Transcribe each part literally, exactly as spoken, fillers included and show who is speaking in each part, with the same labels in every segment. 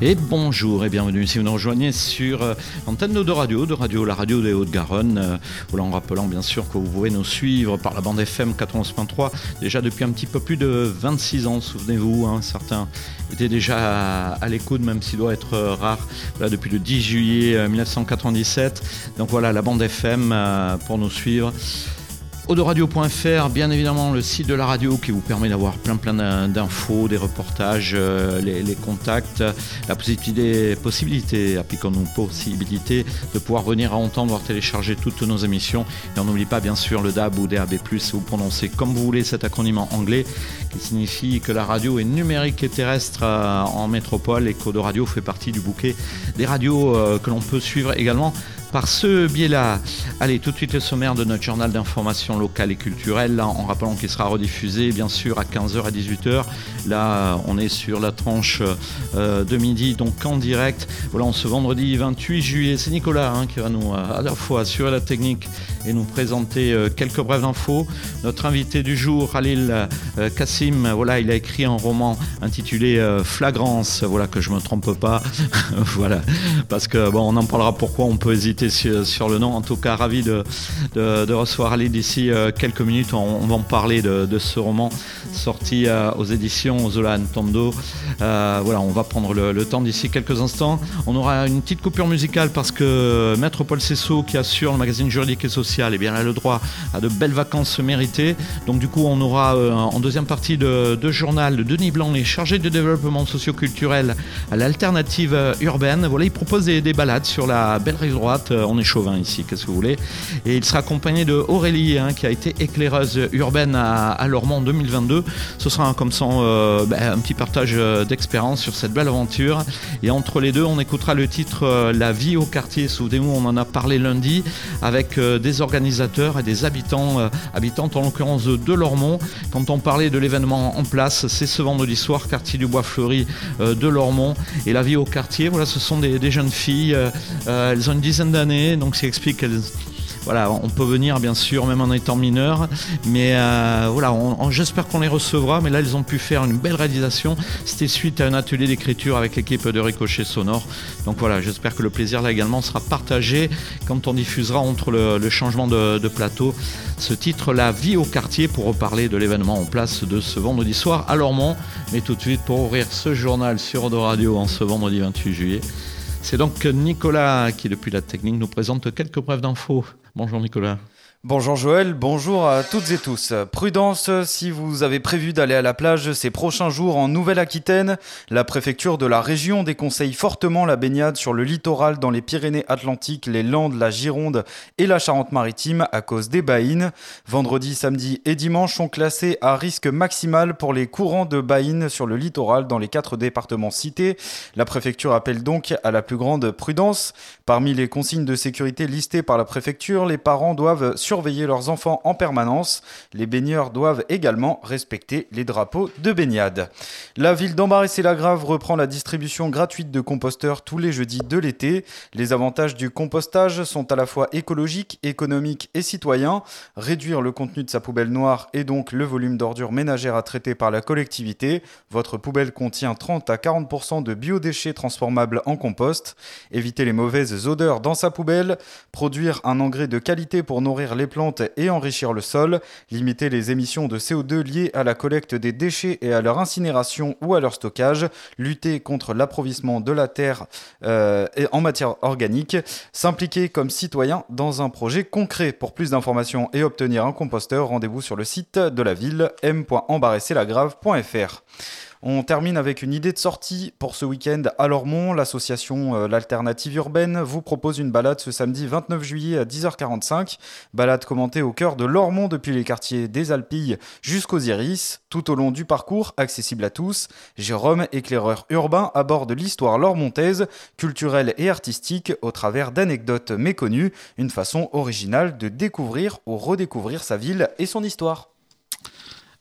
Speaker 1: Et bonjour et bienvenue si vous nous rejoignez sur euh, l'antenne de Radio, de Radio, la radio des Hauts-de-Garonne. Euh, voilà, en rappelant bien sûr que vous pouvez nous suivre par la bande F M quatre-vingt-onze point trois déjà depuis un petit peu plus de vingt-six ans, souvenez-vous, hein, certains étaient déjà à, à l'écoute, même s'il doit être euh, rare, voilà, depuis le dix juillet euh, dix-neuf cent quatre-vingt-dix-sept. Donc voilà, la bande F M euh, pour nous suivre. Audoradio point F R, bien évidemment le site de la radio qui vous permet d'avoir plein plein d'infos, des reportages, euh, les, les contacts, la possibilité, possibilité, appliquons-nous possibilité de pouvoir venir à entendre, voire télécharger toutes nos émissions. Et on n'oublie pas bien sûr le D A B ou D A B plus, vous prononcez comme vous voulez cet acronyme en anglais, qui signifie que la radio est numérique et terrestre euh, en métropole et qu'Audoradio fait partie du bouquet des radios euh, que l'on peut suivre également par ce biais-là. Allez, tout de suite le sommaire de notre journal d'information locale et culturelle, là, en rappelant qu'il sera rediffusé bien sûr à quinze heures à dix-huit heures. Là, on est sur la tranche euh, de midi, donc en direct. Voilà, on ce vendredi vingt-huit juillet, c'est Nicolas hein, qui va nous euh, à la fois assurer la technique et nous présenter euh, quelques brèves infos. Notre invité du jour, Khalil euh, Kassim, voilà, il a écrit un roman intitulé euh, Flagrance, voilà, que je me trompe pas, voilà, parce que bon, on en parlera pourquoi on peut hésiter sur, sur le nom. En tout cas, ravi de, de, de recevoir Ali d'ici euh, quelques minutes. On, on va en parler de, de ce roman sorti euh, aux éditions Zola Tondo. Euh, voilà, on va prendre le, le temps d'ici quelques instants. On aura une petite coupure musicale parce que Maître Paul Cessot, qui assure le magazine juridique et social, eh bien, a le droit à de belles vacances méritées. Donc du coup, on aura euh, en deuxième partie de, de journal de Denis Blanc, les chargés de développement socio-culturel à l'alternative euh, urbaine. Voilà, il propose des, des balades sur la belle rive droite. On est chauvin ici, qu'est-ce que vous voulez. Et il sera accompagné de Aurélie, hein, qui a été éclaireuse urbaine à, à Lormont en deux mille vingt-deux. Ce sera comme ça euh, bah, un petit partage d'expérience sur cette belle aventure. Et entre les deux, on écoutera le titre euh, La vie au quartier. Souvenez-vous, on en a parlé lundi avec euh, des organisateurs et des habitants, euh, habitantes en l'occurrence de Lormont. Quand on parlait de l'événement en place, c'est ce vendredi soir, quartier du Bois Fleuri euh, de Lormont. Et La vie au quartier, voilà, ce sont des, des jeunes filles. Euh, euh, elles ont une dizaine d'années, donc ça explique qu'elles... Voilà, on peut venir bien sûr même en étant mineur, mais euh, voilà, on, on, j'espère qu'on les recevra. Mais là, ils ont pu faire une belle réalisation. C'était suite à un atelier d'écriture avec l'équipe de Ricochet Sonore. Donc voilà, j'espère que le plaisir là également sera partagé quand on diffusera entre le, le changement de, de plateau ce titre, La vie au quartier, pour reparler de l'événement en place de ce vendredi soir à Lormont. Mais tout de suite, pour ouvrir ce journal sur Audoradio en ce vendredi vingt-huit juillet, c'est donc Nicolas qui, depuis la technique, nous présente quelques brèves d'infos. Bonjour Nicolas.
Speaker 2: Bonjour Joël, bonjour à toutes et tous. Prudence si vous avez prévu d'aller à la plage ces prochains jours en Nouvelle-Aquitaine. La préfecture de la région déconseille fortement la baignade sur le littoral dans les Pyrénées-Atlantiques, les Landes, la Gironde et la Charente-Maritime à cause des baïnes. Vendredi, samedi et dimanche sont classés à risque maximal pour les courants de baïnes sur le littoral dans les quatre départements cités. La préfecture appelle donc à la plus grande prudence. Parmi les consignes de sécurité listées par la préfecture, les parents doivent surveiller leurs enfants en permanence. Les baigneurs doivent également respecter les drapeaux de baignade. La ville d'Ambarès-et-Lagrave reprend la distribution gratuite de composteurs tous les jeudis de l'été. Les avantages du compostage sont à la fois écologiques, économiques et citoyens. Réduire le contenu de sa poubelle noire et donc le volume d'ordures ménagères à traiter par la collectivité. Votre poubelle contient trente à quarante pour cent de biodéchets transformables en compost. Éviter les mauvaises odeurs dans sa poubelle. Produire un engrais de qualité pour nourrir les plantes et enrichir le sol, limiter les émissions de C O deux liées à la collecte des déchets et à leur incinération ou à leur stockage, lutter contre l'appauvrissement de la terre euh, et en matière organique, s'impliquer comme citoyen dans un projet concret. Pour plus d'informations et obtenir un composteur, rendez-vous sur le site de la ville m point embarrassé la grave point f r. On termine avec une idée de sortie pour ce week-end à Lormont. L'association euh, L'Alternative Urbaine vous propose une balade ce samedi vingt-neuf juillet à dix heures quarante-cinq. Balade commentée au cœur de Lormont depuis les quartiers des Alpilles jusqu'aux Iris. Tout au long du parcours, accessible à tous, Jérôme, éclaireur urbain, aborde l'histoire lormontaise, culturelle et artistique au travers d'anecdotes méconnues. Une façon originale de découvrir ou redécouvrir sa ville et son histoire.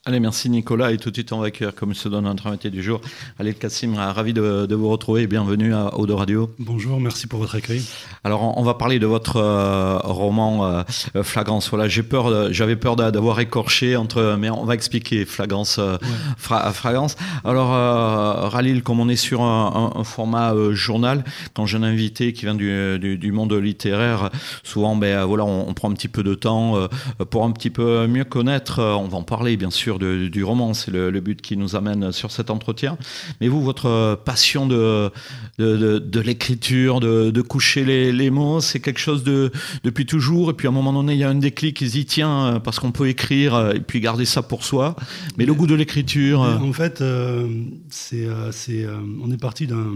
Speaker 1: Allez, merci Nicolas, et tout de suite on va accueillir, comme se donne notre invité du jour, Khalil Kassim, ravi de, de vous retrouver, bienvenue à Eau de Radio.
Speaker 3: Bonjour, merci pour votre accueil.
Speaker 1: Alors on, on va parler de votre euh, roman euh, Flagrance. Voilà, j'ai peur, de, j'avais peur d'avoir écorché entre, mais on va expliquer Flagrance, euh, ouais. fra, Flagrance. Alors euh, Khalil, comme on est sur un, un, un format euh, journal, quand j'ai un invité qui vient du, du, du monde littéraire, souvent ben voilà, on, on prend un petit peu de temps euh, pour un petit peu mieux connaître. On va en parler bien sûr. De, du roman, c'est le, le but qui nous amène sur cet entretien. Mais vous, votre passion de, de, de, de l'écriture, de, de coucher les, les mots, c'est quelque chose de, depuis toujours. Et puis à un moment donné, il y a un déclic qui se dit tiens, parce qu'on peut écrire et puis garder ça pour soi. Mais, mais le goût de l'écriture.
Speaker 3: En fait, euh, c'est, euh, c'est, euh, on est parti d'un,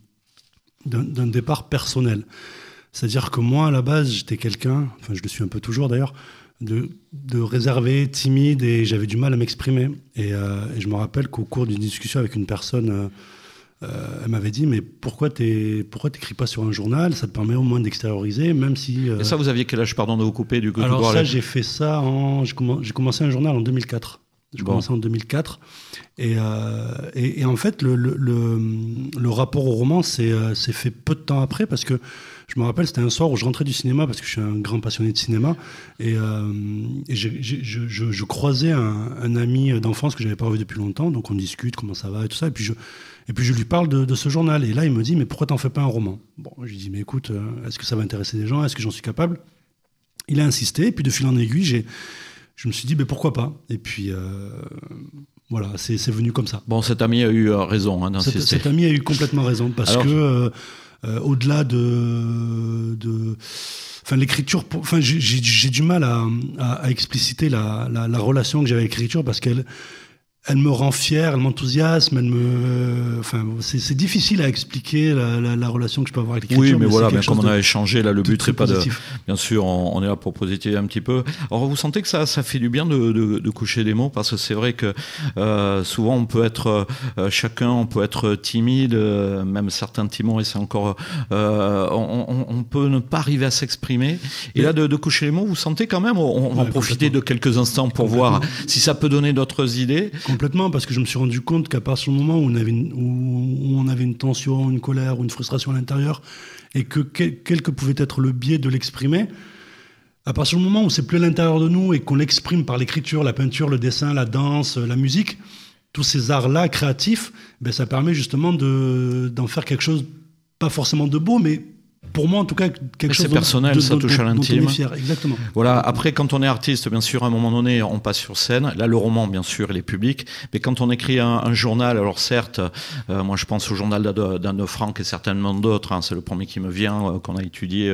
Speaker 3: d'un, d'un départ personnel. C'est-à-dire que moi, à la base, j'étais quelqu'un, enfin je le suis un peu toujours d'ailleurs, De, de réservé, timide, et j'avais du mal à m'exprimer. Et, euh, et je me rappelle qu'au cours d'une discussion avec une personne, euh, euh, elle m'avait dit mais pourquoi t'es, pourquoi t'écris pas sur un journal, ça te permet au moins d'extérioriser, même si... Euh...
Speaker 1: Et ça, vous aviez quel âge, pardon de vous couper du coup?
Speaker 3: Alors ça, les... j'ai fait ça, en, j'ai, comm- j'ai commencé un journal en deux mille quatre. J'ai bon. commencé en deux mille quatre. Et, euh, et, et en fait, le, le, le, le rapport au roman s'est, euh, s'est fait peu de temps après, parce que je me rappelle, c'était un soir où je rentrais du cinéma, parce que je suis un grand passionné de cinéma, et, euh, et j'ai, j'ai, je, je, je croisais un, un ami d'enfance que je n'avais pas revu depuis longtemps, donc on discute, comment ça va et tout ça, et puis je, et puis je lui parle de, de ce journal, et là il me dit, mais pourquoi t'en fais pas un roman? Bon, je lui dis, mais écoute, est-ce que ça va intéresser des gens? Est-ce que j'en suis capable? Il a insisté, et puis de fil en aiguille, j'ai, je me suis dit, mais pourquoi pas? Et puis... Euh, Voilà, c'est, c'est venu comme ça.
Speaker 1: Bon, cet ami a eu raison hein, d'insister.
Speaker 3: Cet, cet ami a eu complètement raison, parce Alors, que euh, euh, au-delà de, de, enfin l'écriture, pour, enfin j'ai, j'ai, j'ai du mal à, à, à expliciter la, la, la relation que j'ai avec l'écriture, parce qu'elle, elle me rend fier, elle m'enthousiasme, elle me, enfin c'est, c'est difficile à expliquer la, la, la relation que je peux avoir avec l'écriture.
Speaker 1: Oui, mais, mais voilà,
Speaker 3: bien
Speaker 1: comme on
Speaker 3: de,
Speaker 1: a échangé là, le but c'est pas
Speaker 3: positif.
Speaker 1: de, bien sûr, on, on est là pour positer un petit peu. Alors vous sentez que ça, ça fait du bien de, de, de coucher des mots, parce que c'est vrai que euh, souvent on peut être, euh, chacun, on peut être timide, euh, même certains timoreaux, et c'est encore, euh, on, on, on peut ne pas arriver à s'exprimer. Et mais, là, de, de coucher les mots, vous sentez quand même, on, on va ouais, en profiter de quelques instants pour voir si ça peut donner d'autres idées.
Speaker 3: Complètement, parce que je me suis rendu compte qu'à partir du moment où on avait une, où on avait une tension, une colère ou une frustration à l'intérieur, et que quel, quel que pouvait être le biais de l'exprimer, à partir du moment où c'est plus à l'intérieur de nous et qu'on l'exprime par l'écriture, la peinture, le dessin, la danse, la musique, tous ces arts-là créatifs, ben ça permet justement de, d'en faire quelque chose, pas forcément de beau, mais... Pour moi, en tout cas, quelque
Speaker 1: mais
Speaker 3: chose
Speaker 1: c'est personnel,
Speaker 3: de,
Speaker 1: ça
Speaker 3: de,
Speaker 1: touche
Speaker 3: de,
Speaker 1: à l'intime.
Speaker 3: Dont on est fier, exactement.
Speaker 1: Voilà. Après, quand on est artiste, bien sûr, à un moment donné, on passe sur scène. Là, le roman, bien sûr, il est public. Mais quand on écrit un, un journal, alors certes, euh, moi, je pense au journal d'Anne Frank et certainement d'autres. Hein, c'est le premier qui me vient, euh, qu'on a étudié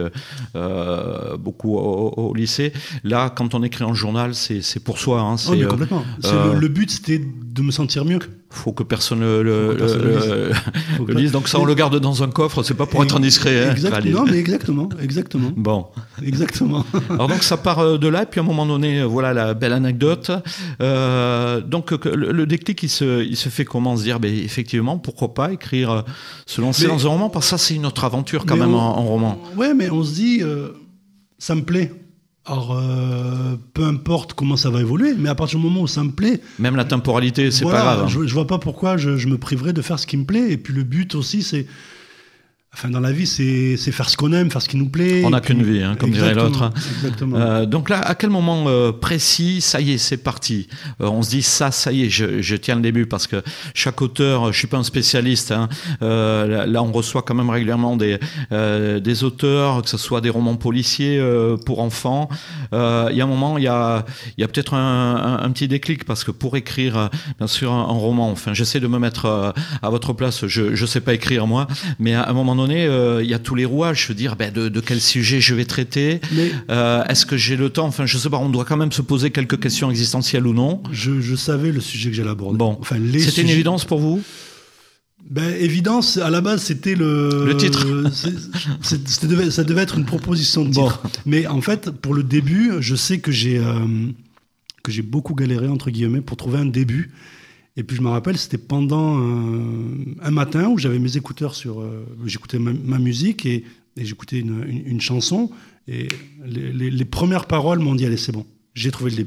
Speaker 1: euh, beaucoup au, au lycée. Là, quand on écrit un journal, c'est, c'est pour soi. Hein, c'est,
Speaker 3: oh, mais complètement. Euh, c'est le, le but, c'était de me sentir mieux.
Speaker 1: Faut que personne le, le, personne le, le, le, le lise. Donc ça, on le garde dans un coffre. C'est pas pour et, être indiscret.
Speaker 3: Exact, hein, non, mais exactement, exactement.
Speaker 1: Bon,
Speaker 3: exactement.
Speaker 1: Alors donc ça part de là, et puis à un moment donné, voilà la belle anecdote. Euh, donc le, le déclic, il se, il se fait comment, se dire, ben effectivement, pourquoi pas écrire, se lancer mais, dans un roman, parce que ça, c'est une autre aventure quand même on, en, en roman.
Speaker 3: Ouais, mais on se dit, euh, ça me plaît. Alors, euh, peu importe comment ça va évoluer, mais à partir du moment où ça me plaît...
Speaker 1: Même la temporalité, c'est
Speaker 3: voilà,
Speaker 1: pas grave. Hein.
Speaker 3: Je, je vois pas pourquoi je, je me priverais de faire ce qui me plaît. Et puis le but aussi, c'est... Enfin, dans la vie, c'est, c'est faire ce qu'on aime, faire ce qui nous plaît.
Speaker 1: On n'a qu'une vie, hein, comme dirait l'autre.
Speaker 3: Exactement.
Speaker 1: Euh, donc là, à quel moment euh, précis, ça y est, c'est parti. Euh, on se dit, ça, ça y est, je, je tiens le début, parce que chaque auteur, je suis pas un spécialiste, hein, euh, là, on reçoit quand même régulièrement des, euh, des auteurs, que ce soit des romans policiers euh, pour enfants. Euh, il y a un moment, il y a, il y a peut-être un, un, un petit déclic, parce que pour écrire, bien sûr, un, un roman, enfin, j'essaie de me mettre euh, à votre place, je, je sais pas écrire moi, mais à un moment donné, il euh, y a tous les rouages, je veux dire, ben, de, de quel sujet je vais traiter, mais euh, est-ce que j'ai le temps, enfin je sais pas, on doit quand même se poser quelques questions existentielles ou non.
Speaker 3: Je, je savais le sujet que j'allais aborder.
Speaker 1: Bon,
Speaker 3: enfin, les
Speaker 1: c'était
Speaker 3: sujets...
Speaker 1: une évidence pour vous?
Speaker 3: Ben, évidence, à la base, c'était le...
Speaker 1: Le titre.
Speaker 3: c'est, c'est, c'était devait, ça devait être une proposition de titre. Bon. Mais en fait, pour le début, je sais que j'ai, euh, que j'ai beaucoup galéré, entre guillemets, pour trouver un début. Et puis je me rappelle, c'était pendant un, un matin où j'avais mes écouteurs sur... Euh, j'écoutais ma, ma musique et, et j'écoutais une, une, une chanson. Et les, les, les premières paroles m'ont dit, allez, c'est bon, j'ai trouvé le début.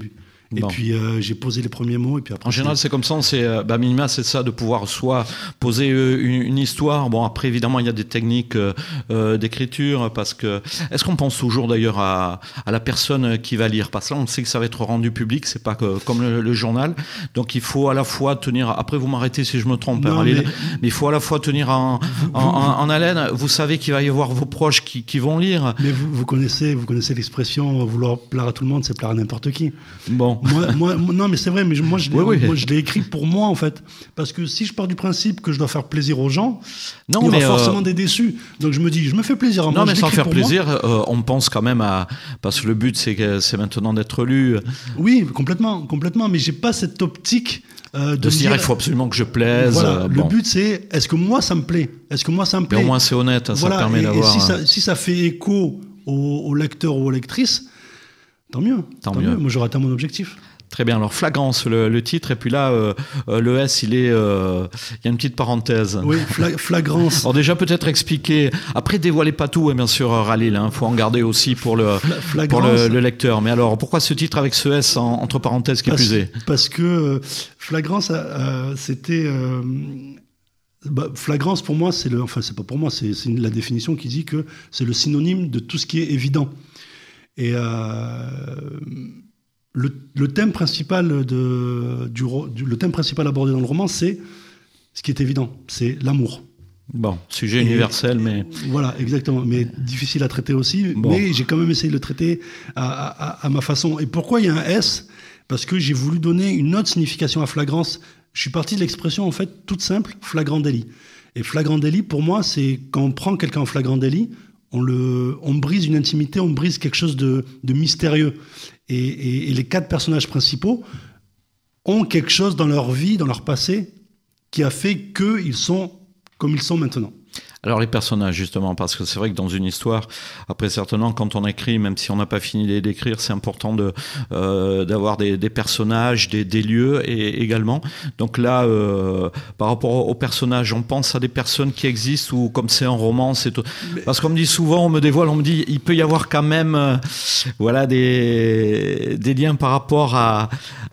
Speaker 3: Et
Speaker 1: bon.
Speaker 3: puis euh, j'ai posé les premiers mots. Et puis après,
Speaker 1: en général, c'est comme ça. C'est, bah, minima, c'est ça, de pouvoir soit poser une, une histoire. Bon, après, évidemment, il y a des techniques euh, d'écriture. Parce que, est-ce qu'on pense toujours d'ailleurs à, à la personne qui va lire? Parce que là, on sait que ça va être rendu public. C'est pas que, comme le, le journal. Donc, il faut à la fois tenir. Après, vous m'arrêtez si je me trompe,
Speaker 3: non,
Speaker 1: hein,
Speaker 3: mais...
Speaker 1: mais il faut à la fois tenir en, en, en, en haleine. Vous savez qu'il va y avoir vos proches qui, qui vont lire.
Speaker 3: Mais vous, vous connaissez, vous connaissez l'expression vouloir plaire à tout le monde, c'est plaire à n'importe qui.
Speaker 1: Bon.
Speaker 3: Moi, moi, non, mais c'est vrai, mais je, moi, je l'ai,
Speaker 1: oui, oui.
Speaker 3: moi, je l'ai écrit pour moi, en fait. Parce que si je pars du principe que je dois faire plaisir aux gens,
Speaker 1: non,
Speaker 3: il y aura
Speaker 1: mais
Speaker 3: forcément
Speaker 1: euh...
Speaker 3: des déçus. Donc je me dis, je me fais plaisir à moi.
Speaker 1: Non, mais sans faire plaisir,
Speaker 3: moi.
Speaker 1: euh, on pense quand même à... Parce que le but, c'est, que, c'est maintenant d'être lu.
Speaker 3: Oui, complètement, complètement. Mais j'ai pas cette optique... Euh, de,
Speaker 1: de se dire, il faut absolument que je plaise.
Speaker 3: Voilà,
Speaker 1: euh,
Speaker 3: le
Speaker 1: bon.
Speaker 3: but, c'est, est-ce que moi, ça me plaît? Est-ce que moi, ça me plaît?
Speaker 1: Mais au moins, c'est honnête,
Speaker 3: voilà,
Speaker 1: ça permet
Speaker 3: et,
Speaker 1: d'avoir...
Speaker 3: Et si ça, si ça fait écho aux, aux lecteurs ou aux lectrices, tant mieux.
Speaker 1: Tant,
Speaker 3: tant
Speaker 1: mieux.
Speaker 3: mieux. Moi, j'aurais atteint mon objectif.
Speaker 1: Très bien. Alors, Flagrance, le, le titre, et puis là, euh, euh, le S, il est, euh, il y a une petite parenthèse.
Speaker 3: Oui, fla- Flagrance.
Speaker 1: Alors déjà, peut-être expliquer. Après, dévoilez pas tout, hein, bien sûr, Ralil. Il hein, faut en garder aussi pour le,
Speaker 3: Fla-
Speaker 1: pour le, le lecteur. Mais alors, pourquoi ce titre avec ce S en, entre parenthèses qui est
Speaker 3: parce,
Speaker 1: plus est
Speaker 3: Parce que euh, Flagrance, euh, c'était. Euh, bah, flagrance, pour moi, c'est le. Enfin, c'est pas pour moi, c'est, c'est la définition qui dit que c'est le synonyme de tout ce qui est évident. Et. Euh, Le, le, thème principal de, du, du, le thème principal abordé dans le roman, c'est ce qui est évident, c'est l'amour.
Speaker 1: Bon, sujet et, universel, mais...
Speaker 3: Voilà, exactement, mais difficile à traiter aussi, bon. Mais j'ai quand même essayé de le traiter à, à, à ma façon. Et pourquoi il y a un S? Parce que j'ai voulu donner une autre signification à flagrance. Je suis parti de l'expression, en fait, toute simple, flagrant délit. Et flagrant délit, pour moi, c'est quand on prend quelqu'un en flagrant délit, on, le, on brise une intimité, on brise quelque chose de, de mystérieux. Et, et, et les quatre personnages principaux ont quelque chose dans leur vie, dans leur passé, qui a fait qu'ils sont comme ils sont maintenant.
Speaker 1: Alors les personnages, justement, parce que c'est vrai que dans une histoire, après certainement, quand on écrit, même si on n'a pas fini d'écrire, c'est important de, euh, d'avoir des, des personnages, des, des lieux et, également. Donc là, euh, par rapport aux personnages, on pense à des personnes qui existent ou comme c'est un roman, c'est tout. Mais... Parce qu'on me dit souvent, on me dévoile, on me dit, il peut y avoir quand même euh, voilà, des, des liens par rapport à,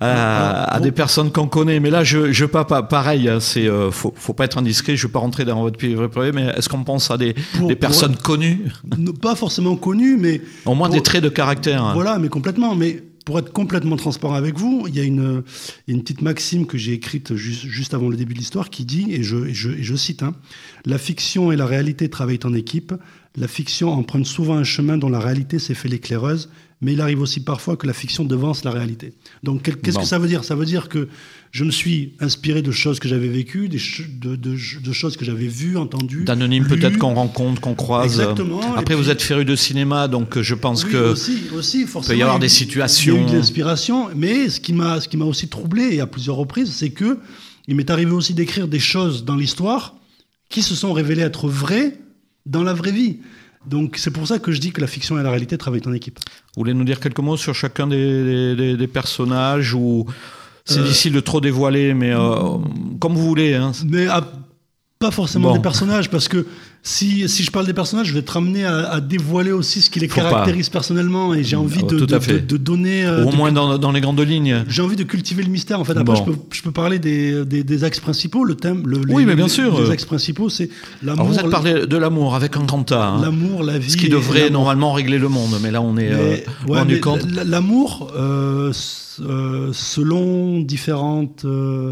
Speaker 1: à, à des personnes qu'on connaît. Mais là, je je pas, pas pareil, c'est, euh, faut, faut pas être indiscret, je ne vais pas rentrer dans votre vie privée, mais est-ce qu'on pense à des, pour, des personnes
Speaker 3: pour,
Speaker 1: connues?
Speaker 3: Pas forcément connues, mais...
Speaker 1: Au moins
Speaker 3: pour,
Speaker 1: des traits de caractère.
Speaker 3: Voilà, mais complètement. Mais pour être complètement transparent avec vous, il y a une, une petite maxime que j'ai écrite juste, juste avant le début de l'histoire qui dit, et je, et je, et je cite, hein, « La fiction et la réalité travaillent en équipe. La fiction emprunte souvent un chemin dont la réalité s'est fait l'éclaireuse, mais il arrive aussi parfois que la fiction devance la réalité. » Donc, qu'est-ce bon. que ça veut dire? Ça veut dire que je me suis inspiré de choses que j'avais vécues, des ch- de, de, de choses que j'avais vues, entendues.
Speaker 1: D'anonymes peut-être qu'on rencontre, qu'on croise.
Speaker 3: Exactement.
Speaker 1: Après,
Speaker 3: et
Speaker 1: vous
Speaker 3: puis...
Speaker 1: êtes féru de cinéma, donc je pense
Speaker 3: oui,
Speaker 1: que
Speaker 3: aussi, aussi, forcément,
Speaker 1: peut y avoir
Speaker 3: il,
Speaker 1: des situations.
Speaker 3: Il y a eu de l'inspiration, mais ce qui m'a, ce qui m'a aussi troublé, et à plusieurs reprises, c'est que il m'est arrivé aussi d'écrire des choses dans l'histoire qui se sont révélées être vraies dans la vraie vie. Donc c'est pour ça que je dis que la fiction et la réalité travaillent en équipe.
Speaker 1: Vous voulez nous dire quelques mots sur chacun des, des, des personnages ou c'est euh, difficile de trop dévoiler, mais euh, comme vous voulez. Hein.
Speaker 3: Mais à, pas forcément
Speaker 1: bon.
Speaker 3: des personnages, parce que si, si je parle des personnages, je vais être amené à, à dévoiler aussi ce qui les
Speaker 1: Faut
Speaker 3: caractérise pas. personnellement, et j'ai envie
Speaker 1: oh,
Speaker 3: de, de, de, de donner...
Speaker 1: Ou au
Speaker 3: de,
Speaker 1: moins dans, dans les grandes lignes.
Speaker 3: J'ai envie de cultiver le mystère. En fait, après, bon. je, peux, je peux parler des, des, des axes principaux. Le thème, le,
Speaker 1: oui,
Speaker 3: les,
Speaker 1: mais bien
Speaker 3: les,
Speaker 1: sûr.
Speaker 3: Les axes principaux, c'est l'amour.
Speaker 1: Alors vous êtes parlé de l'amour avec un grand A. Hein.
Speaker 3: L'amour, la vie.
Speaker 1: Ce qui devrait normalement régler le monde, mais là on est
Speaker 3: mais,
Speaker 1: euh,
Speaker 3: ouais,
Speaker 1: rendu compte.
Speaker 3: L'amour, euh, euh, selon différentes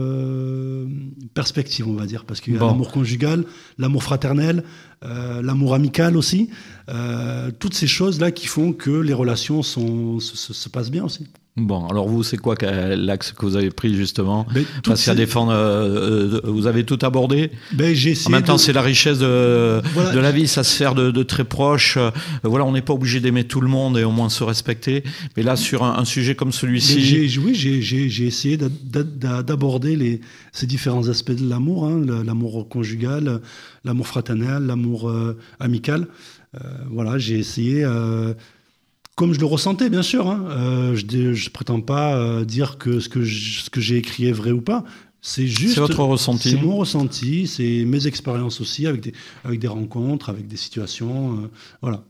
Speaker 3: euh, perspectives, on va dire, parce qu'il y a bon. l'amour conjugal, l'amour fraternel, euh, l'amour amical aussi, euh, toutes ces choses-là qui font que les relations sont, se, se, se passent bien aussi.
Speaker 1: Bon, alors vous, c'est quoi l'axe que vous avez pris justement?
Speaker 3: Ben,
Speaker 1: Parce qu'à défendre, euh, vous avez tout abordé.
Speaker 3: Ben, j'ai
Speaker 1: en même temps,
Speaker 3: de...
Speaker 1: c'est la richesse de,
Speaker 3: voilà.
Speaker 1: de la vie, ça se fait de, de très proche. Euh, voilà, on n'est pas obligé d'aimer tout le monde et au moins se respecter. Mais là, sur un, un sujet comme celui-ci...
Speaker 3: J'ai, oui, j'ai, j'ai, j'ai essayé d'aborder les, ces différents aspects de l'amour, hein, l'amour conjugal, l'amour fraternel, l'amour euh, amical. Euh, voilà, j'ai essayé... Euh, Comme je le ressentais, bien sûr. Hein. Euh, je ne prétends pas euh, dire que ce que, je, ce que j'ai écrit est vrai ou pas. C'est juste.
Speaker 1: C'est votre ressenti.
Speaker 3: C'est mon ressenti, c'est mes expériences aussi, avec des, avec des rencontres, avec des situations. Euh, voilà.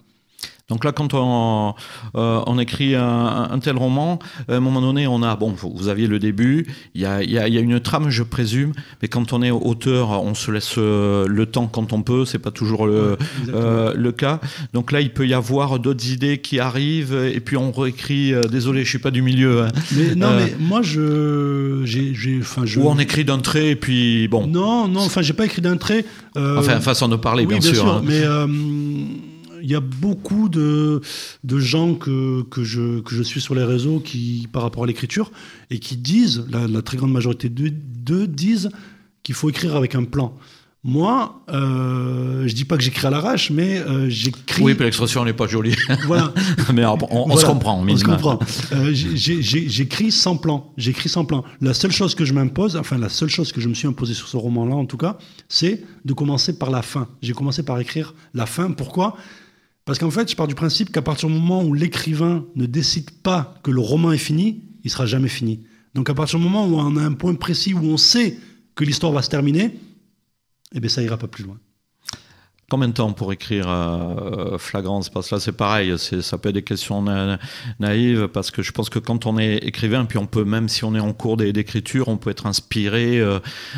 Speaker 1: Donc là, quand on, euh, on écrit un, un tel roman, à un moment donné, on a, bon, vous aviez le début, il y a, y a, y a une trame, je présume, mais quand on est auteur, on se laisse le temps quand on peut, c'est pas toujours le, ouais, euh, le cas. Donc là, il peut y avoir d'autres idées qui arrivent, et puis on réécrit, euh, désolé, je suis pas du milieu. Hein.
Speaker 3: Mais, non, euh, mais moi, je, j'ai, j'ai, enfin, je...
Speaker 1: Ou on écrit d'un trait, et puis bon.
Speaker 3: Non, non, enfin, j'ai pas écrit d'un trait.
Speaker 1: Euh... Enfin, façon de parler,
Speaker 3: oui,
Speaker 1: bien,
Speaker 3: bien
Speaker 1: sûr.
Speaker 3: sûr
Speaker 1: Hein.
Speaker 3: mais... Euh... Il y a beaucoup de, de gens que, que, je, que je suis sur les réseaux qui, par rapport à l'écriture et qui disent, la, la très grande majorité d'eux disent qu'il faut écrire avec un plan. Moi, euh, je dis pas que j'écris à l'arrache, mais euh, j'écris...
Speaker 1: Oui, puis l'expression n'est pas jolie.
Speaker 3: Voilà.
Speaker 1: mais on, on, on
Speaker 3: voilà.
Speaker 1: se comprend.
Speaker 3: On se comprend. Euh, j'ai, j'ai, j'écris sans plan. J'écris sans plan. La seule chose que je m'impose, enfin la seule chose que je me suis imposée sur ce roman-là, en tout cas, c'est de commencer par la fin. J'ai commencé par écrire la fin. Pourquoi ? Parce qu'en fait, je pars du principe qu'à partir du moment où l'écrivain ne décide pas que le roman est fini, il ne sera jamais fini. Donc à partir du moment où on a un point précis, où on sait que l'histoire va se terminer, eh bien ça ira pas plus loin.
Speaker 1: Combien de temps pour écrire euh, Flagrance ? Parce que là, c'est pareil, c'est, ça peut être des questions na- naïves, parce que je pense que quand on est écrivain, puis on peut, même si on est en cours d'écriture, on peut être inspiré, euh,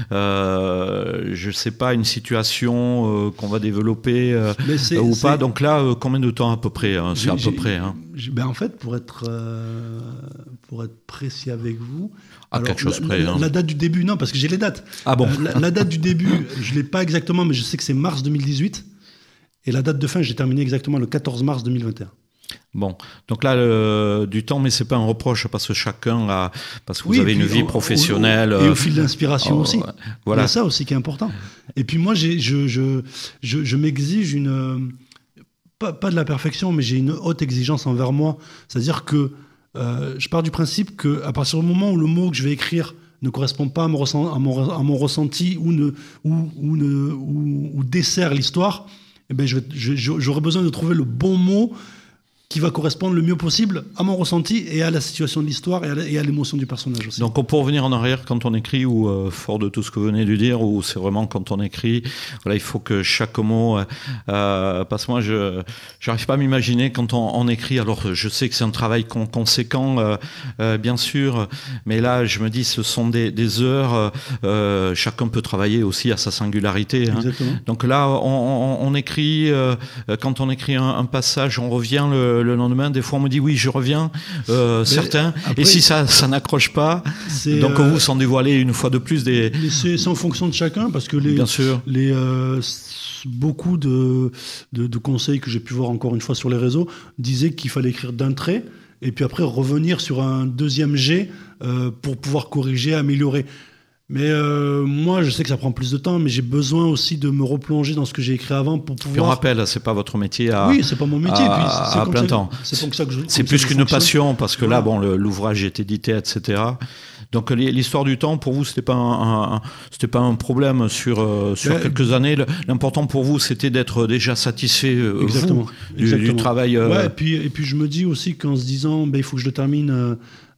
Speaker 1: euh, je ne sais pas, une situation euh, qu'on va développer euh,
Speaker 3: c'est,
Speaker 1: ou
Speaker 3: c'est...
Speaker 1: pas. Donc là, euh, combien de temps à peu près hein, C'est à peu près. Hein.
Speaker 3: Ben en fait, pour être, euh, pour être précis avec vous...
Speaker 1: À alors, quelque chose
Speaker 3: la,
Speaker 1: près.
Speaker 3: La,
Speaker 1: hein.
Speaker 3: la date du début, non, parce que j'ai les dates.
Speaker 1: Ah bon.
Speaker 3: euh, la, la date du début, je ne l'ai pas exactement, mais je sais que c'est mars deux mille dix-huit. Et la date de fin, j'ai terminé exactement le quatorze mars deux mille vingt et un.
Speaker 1: Bon, donc là, le, du temps, mais c'est pas un reproche, parce que chacun a... Parce que vous
Speaker 3: oui,
Speaker 1: avez
Speaker 3: puis,
Speaker 1: une vie
Speaker 3: au,
Speaker 1: professionnelle...
Speaker 3: Au, au, et au fil de l'inspiration oh, aussi.
Speaker 1: Voilà.
Speaker 3: Il y a ça aussi qui est important. Et puis moi, j'ai, je, je, je, je m'exige une... Pas, pas de la perfection, mais j'ai une haute exigence envers moi. C'est-à-dire que euh, je pars du principe qu'à partir du moment où le mot que je vais écrire ne correspond pas à mon, ressent, à mon, à mon ressenti ou, ne, ou, ou, ne, ou, ou dessert l'histoire, eh ben je, je, j'aurais besoin de trouver le bon mot qui va correspondre le mieux possible à mon ressenti et à la situation de l'histoire et à, la, et à l'émotion du personnage aussi.
Speaker 1: Donc on peut revenir en arrière quand on écrit, ou euh, fort de tout ce que vous venez de dire, ou c'est vraiment quand on écrit, voilà, il faut que chaque mot... Euh, parce que moi, je n'arrive pas à m'imaginer quand on, on écrit, alors je sais que c'est un travail con, conséquent, euh, euh, bien sûr, mais là, je me dis, ce sont des, des heures, euh, chacun peut travailler aussi à sa singularité. Hein. Donc là, on, on, on écrit, euh, quand on écrit un, un passage, on revient le le lendemain, des fois on me dit oui je reviens, euh, certains, après, et si ça, ça n'accroche pas, donc euh, vous sans dévoiler une fois de plus des...
Speaker 3: C'est, c'est en fonction de chacun, parce que les,
Speaker 1: Bien sûr.
Speaker 3: les, euh, beaucoup de, de, de conseils que j'ai pu voir encore une fois sur les réseaux disaient qu'il fallait écrire d'un trait, et puis après revenir sur un deuxième jet euh, pour pouvoir corriger, améliorer. Mais euh, moi, je sais que ça prend plus de temps, mais j'ai besoin aussi de me replonger dans ce que j'ai écrit avant pour pouvoir...
Speaker 1: Puis on rappelle, c'est pas votre métier à...
Speaker 3: Oui, c'est pas mon métier.
Speaker 1: À,
Speaker 3: puis c'est
Speaker 1: à plein
Speaker 3: ça,
Speaker 1: temps.
Speaker 3: C'est, comme ça que je,
Speaker 1: c'est plus qu'une
Speaker 3: fonctionne.
Speaker 1: passion, parce que
Speaker 3: voilà.
Speaker 1: là, bon, le, l'ouvrage est édité, et cetera. Donc l'histoire du temps, pour vous, c'était pas un, un c'était pas un problème sur euh, sur ben, quelques années. L'important pour vous, c'était d'être déjà satisfait euh,
Speaker 3: exactement,
Speaker 1: vous, du,
Speaker 3: exactement.
Speaker 1: du travail. Euh...
Speaker 3: Ouais, et puis et puis je me dis aussi qu'en se disant, ben il faut que je le termine euh,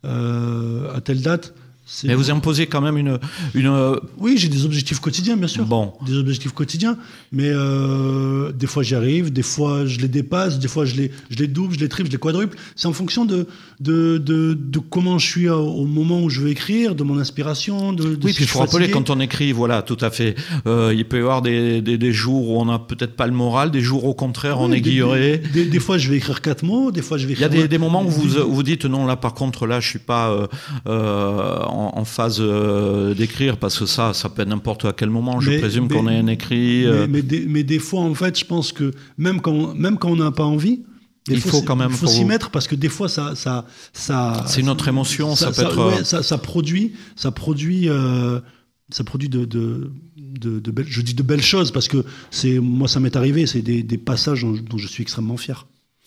Speaker 3: euh, à telle date.
Speaker 1: C'est... Mais vous imposez quand même une, une...
Speaker 3: Oui, j'ai des objectifs quotidiens, bien sûr.
Speaker 1: Bon.
Speaker 3: Des objectifs quotidiens. Mais euh, des fois, j'y arrive. Des fois, je les dépasse. Des fois, je les, je les double, je les triple, je les quadruple. C'est en fonction de, de, de, de comment je suis au moment où je veux écrire, de mon inspiration. De, de
Speaker 1: oui,
Speaker 3: si
Speaker 1: puis il faut rappeler, quand on écrit, voilà, tout à fait. Euh, il peut y avoir des, des, des jours où on n'a peut-être pas le moral, des jours au contraire, oui, on est guilleré.
Speaker 3: Des, des, des fois, je vais écrire quatre mots. Des fois, je vais écrire...
Speaker 1: Il y a des, des moments où vous, où vous dites, non, là, par contre, là, je ne suis pas euh, euh, en, en phase... d'écrire, parce que ça ça peut être n'importe à quel moment, je mais, présume mais, qu'on ait un écrit euh...
Speaker 3: mais, mais, des, mais des fois en fait je pense que même quand, même quand on n'a pas envie
Speaker 1: il faut, faut quand même
Speaker 3: il faut s'y vous... mettre, parce que des fois ça ça ça
Speaker 1: c'est une autre émotion, ça, ça peut
Speaker 3: ça,
Speaker 1: être
Speaker 3: ouais, ça, ça produit ça produit euh, ça produit de, de, de, de belles, je dis de belles choses parce que c'est moi ça m'est arrivé, c'est des, des passages dont, dont je suis extrêmement fier.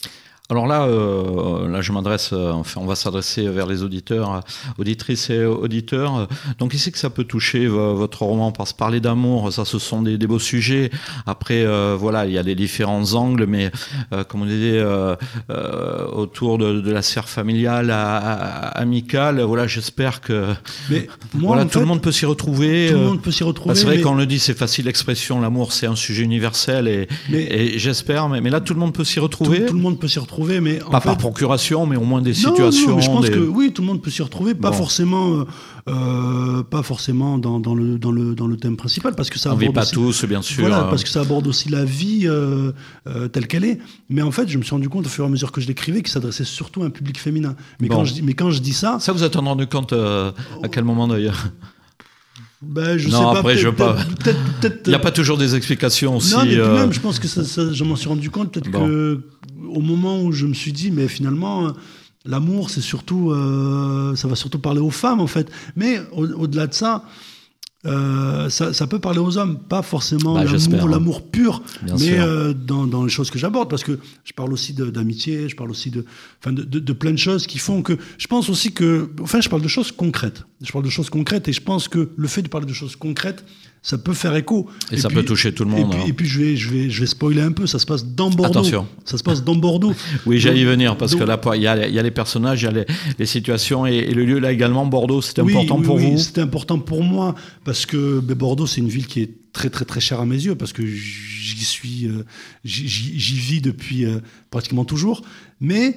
Speaker 1: Alors là, euh, là, je m'adresse, euh, enfin, on va s'adresser vers les auditeurs, auditrices et auditeurs. Donc, ici que ça peut toucher v- votre roman, parce que parler d'amour, ça, ce sont des, des beaux sujets. Après, euh, voilà, il y a les différents angles, mais euh, comme on disait, euh, euh, autour de, de la sphère familiale, à, à, amicale, voilà, j'espère que
Speaker 3: Mais moi,
Speaker 1: voilà,
Speaker 3: en
Speaker 1: tout
Speaker 3: fait,
Speaker 1: le monde peut s'y retrouver.
Speaker 3: tout le
Speaker 1: euh,
Speaker 3: monde peut s'y retrouver.
Speaker 1: Bah, c'est vrai
Speaker 3: mais...
Speaker 1: qu'on le dit, c'est facile l'expression, l'amour c'est un sujet universel et,
Speaker 3: Mais-
Speaker 1: et j'espère, mais, mais là tout le monde peut s'y
Speaker 3: tout,
Speaker 1: retrouver,
Speaker 3: tout le monde peut s'y retrouver, mais en
Speaker 1: pas
Speaker 3: fait,
Speaker 1: par procuration, mais au moins des
Speaker 3: non,
Speaker 1: situations.
Speaker 3: non, mais je pense
Speaker 1: des-
Speaker 3: que oui, tout le monde peut s'y retrouver, pas
Speaker 1: Bon.
Speaker 3: forcément, euh, euh, pas forcément dans, dans le dans le dans le thème principal, parce que ça
Speaker 1: On ne vit
Speaker 3: aborde
Speaker 1: pas
Speaker 3: aussi,
Speaker 1: tous, bien sûr.
Speaker 3: voilà,
Speaker 1: euh,
Speaker 3: parce que ça aborde aussi la vie euh, euh, telle qu'elle est. Mais en fait, je me suis rendu compte au fur et à mesure que je l'écrivais qu'il s'adressait surtout à un public féminin. Mais
Speaker 1: Bon.
Speaker 3: quand je dis, mais quand je dis ça,
Speaker 1: Ça vous êtes rendu compte euh, à quel moment d'ailleurs?
Speaker 3: ben, je
Speaker 1: Non,
Speaker 3: sais pas.
Speaker 1: après, je
Speaker 3: peut-être-
Speaker 1: veux pas-
Speaker 3: peut-être- peut-être- peut-être-
Speaker 1: Il n'y a pas toujours des explications aussi.
Speaker 3: Non, mais puis
Speaker 1: euh,
Speaker 3: même, je pense que ça, ça- je m'en suis rendu compte peut-être
Speaker 1: Bon.
Speaker 3: que au moment où je me suis dit, mais finalement, euh, l'amour, c'est surtout, euh, ça va surtout parler aux femmes en fait. Mais au- au-delà de ça, euh, ça, ça peut parler aux hommes, pas forcément
Speaker 1: Bah, j'espère,
Speaker 3: l'amour,
Speaker 1: hein.
Speaker 3: l'amour pur,
Speaker 1: Bien
Speaker 3: mais
Speaker 1: sûr.
Speaker 3: euh, dans, dans les choses que j'aborde, parce que je parle aussi de- d'amitié, je parle aussi de, enfin de, de, de plein de choses qui font que, je pense aussi que, enfin, je parle de choses concrètes. Je parle de choses concrètes et je pense que le fait de parler de choses concrètes, ça peut faire écho.
Speaker 1: Et ça peut toucher tout le monde,
Speaker 3: Et puis,
Speaker 1: hein.
Speaker 3: et puis je vais, je vais, je vais spoiler un peu. Ça se passe dans Bordeaux.
Speaker 1: Attention.
Speaker 3: Ça se passe dans Bordeaux.
Speaker 1: Oui, j'allais y
Speaker 3: Donc-
Speaker 1: venir parce
Speaker 3: donc-
Speaker 1: que là, il y a, il y a les personnages, il y a les, les situations et, et le lieu là également, Bordeaux, c'était
Speaker 3: Oui,
Speaker 1: important
Speaker 3: oui,
Speaker 1: pour
Speaker 3: oui,
Speaker 1: vous.
Speaker 3: C'était important pour moi parce que ben, Bordeaux, c'est une ville qui est très très très chère à mes yeux parce que j'y suis, euh, j'y, j'y- j'y vis depuis euh, pratiquement toujours. Mais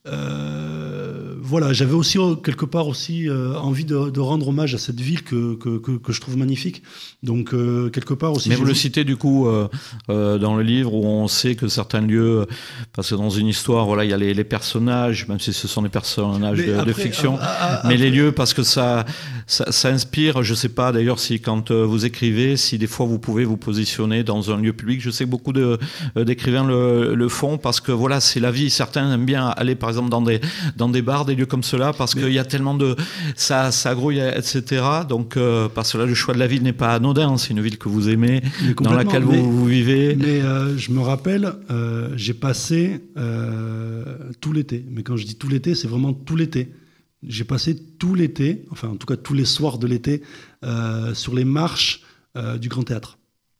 Speaker 3: euh, voilà, j'avais aussi euh, quelque part aussi euh, envie de, de rendre hommage à cette ville que que, que, que je trouve magnifique. Donc euh, quelque part aussi.
Speaker 1: Mais
Speaker 3: j'ai
Speaker 1: vous le
Speaker 3: voulu-
Speaker 1: citez du coup euh, euh, dans le livre où on sait que certains lieux, parce que dans une histoire, voilà, il y a les, les personnages, même si ce sont des personnages
Speaker 3: Mais
Speaker 1: de, de
Speaker 3: après,
Speaker 1: fiction,
Speaker 3: ah, ah, ah,
Speaker 1: mais
Speaker 3: après-
Speaker 1: les lieux parce que ça, ça, ça inspire. Je sais pas d'ailleurs si quand euh, vous écrivez, si des fois vous pouvez vous positionner dans un lieu public. Je sais que beaucoup de euh, d'écrivains le, le font parce que voilà, c'est la vie. Certains aiment bien aller par exemple dans des dans des bars, des lieux comme cela, parce qu'il y a tellement de ça, ça grouille, et cetera. Donc euh, parce que là, le choix de la ville n'est pas anodin. C'est une ville que vous aimez,
Speaker 3: Mais
Speaker 1: dans laquelle vous,
Speaker 3: mais-
Speaker 1: vous vivez.
Speaker 3: Mais euh, je me rappelle, euh, j'ai passé euh, tout l'été. Mais quand je dis tout l'été, c'est vraiment tout l'été. J'ai passé tout l'été, enfin en tout cas tous les soirs de l'été, euh, sur les marches euh, du Grand Théâtre.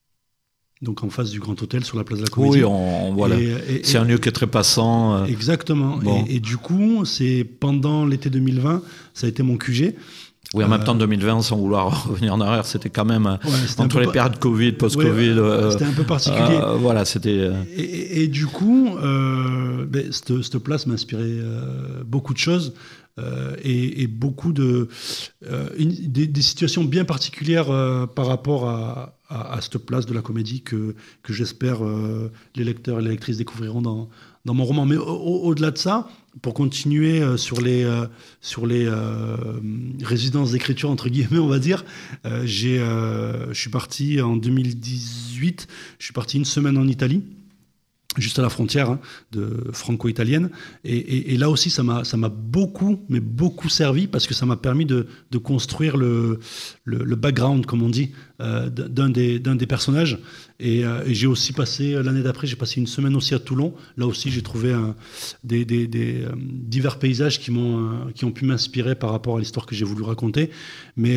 Speaker 3: Donc en face du Grand Hôtel, sur la place de la Comédie.
Speaker 1: Oui, on, on- voilà.
Speaker 3: Et- et-
Speaker 1: C'est un lieu qui est très passant. euh,
Speaker 3: Exactement.
Speaker 1: Bon.
Speaker 3: Et, et du coup, c'est pendant l'été deux mille vingt, ça a été mon Q G.
Speaker 1: Oui, en même
Speaker 3: Euh,
Speaker 1: temps, deux mille vingt, sans vouloir revenir en arrière, c'était quand même, euh,
Speaker 3: Ouais, c'était un
Speaker 1: entre
Speaker 3: peu
Speaker 1: les
Speaker 3: pa-
Speaker 1: périodes Covid, post-Covid,
Speaker 3: Ouais,
Speaker 1: euh,
Speaker 3: c'était un peu particulier.
Speaker 1: euh, voilà, c'était... euh,
Speaker 3: Et, et- et du coup, euh, ben, cette, cette place m'a inspiré euh, beaucoup de choses euh, et, et beaucoup de euh, une- des, des situations bien particulières euh, par rapport à, à- à cette place de la Comédie que, que j'espère euh, les lecteurs et les lectrices découvriront dans, dans mon roman. Mais au- au- au-delà de ça, pour continuer euh, sur les, euh, sur les euh, résidences d'écriture, entre guillemets, on va dire, euh, j'ai, euh, je suis parti en deux mille dix-huit, je suis parti une semaine en Italie, juste à la frontière hein, de franco-italienne. Et, et- et là aussi, ça m'a, ça m'a beaucoup, mais beaucoup servi parce que ça m'a permis de, de construire le, le, le background, comme on dit, euh, d'un, des, d'un des personnages. Et, euh, et j'ai aussi passé, l'année d'après, j'ai passé une semaine aussi à Toulon. Là aussi, j'ai trouvé un- des, des- des, euh, divers paysages qui, m'ont, euh, qui ont pu m'inspirer par rapport à l'histoire que j'ai voulu raconter. Mais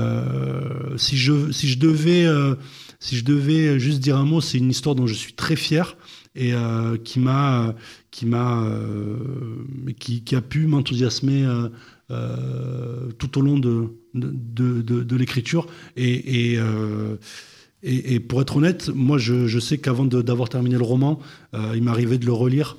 Speaker 3: euh, si, je, si, je devais, euh, si je devais juste dire un mot, c'est une histoire dont je suis très fier et euh, qui m'a qui m'a euh, qui, qui a pu m'enthousiasmer euh, euh, tout au long de de, de, de l'écriture et et, euh, et et pour être honnête, moi je, je sais qu'avant de, d'avoir terminé le roman, euh, il m'arrivait de le relire,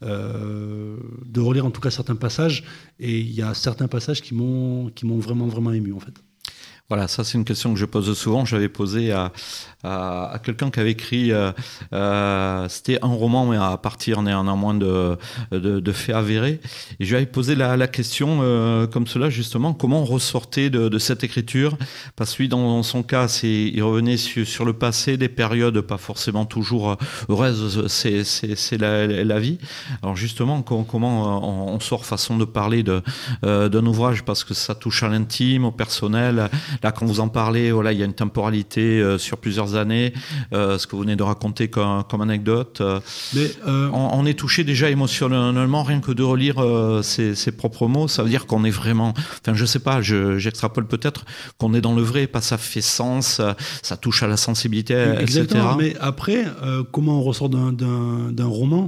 Speaker 3: euh, de relire en tout cas certains passages, et il y a certains passages qui m'ont qui m'ont vraiment vraiment ému en fait.
Speaker 1: Voilà, ça c'est une question que je pose souvent. J'avais posé à, à, à quelqu'un qui avait écrit, euh, euh, c'était un roman, mais à partir néanmoins de, de, de faits avérés. Et je lui avais posé la, la question euh, comme cela, justement, comment on ressortait de, de cette écriture. Parce que lui, dans son cas, c'est, il revenait sur, sur le passé, des périodes pas forcément toujours heureuses, c'est, c'est, c'est la, la vie. Alors justement, comment, comment on, on sort façon de parler de, euh, d'un ouvrage, parce que ça touche à l'intime, au personnel. Là, quand vous en parlez, voilà, il y a une temporalité euh, sur plusieurs années. Euh, ce que vous venez de raconter comme, comme anecdote, euh, Mais, euh... on, on est touché déjà émotionnellement, rien que de relire euh, ces, ces propres mots. Ça veut dire qu'on est vraiment, enfin, je sais pas, je, j'extrapole peut-être qu'on est dans le vrai, pas ça fait sens, ça touche à la sensibilité,
Speaker 3: Exactement.
Speaker 1: et cetera.
Speaker 3: Mais après, euh, comment on ressort d'un, d'un, d'un roman?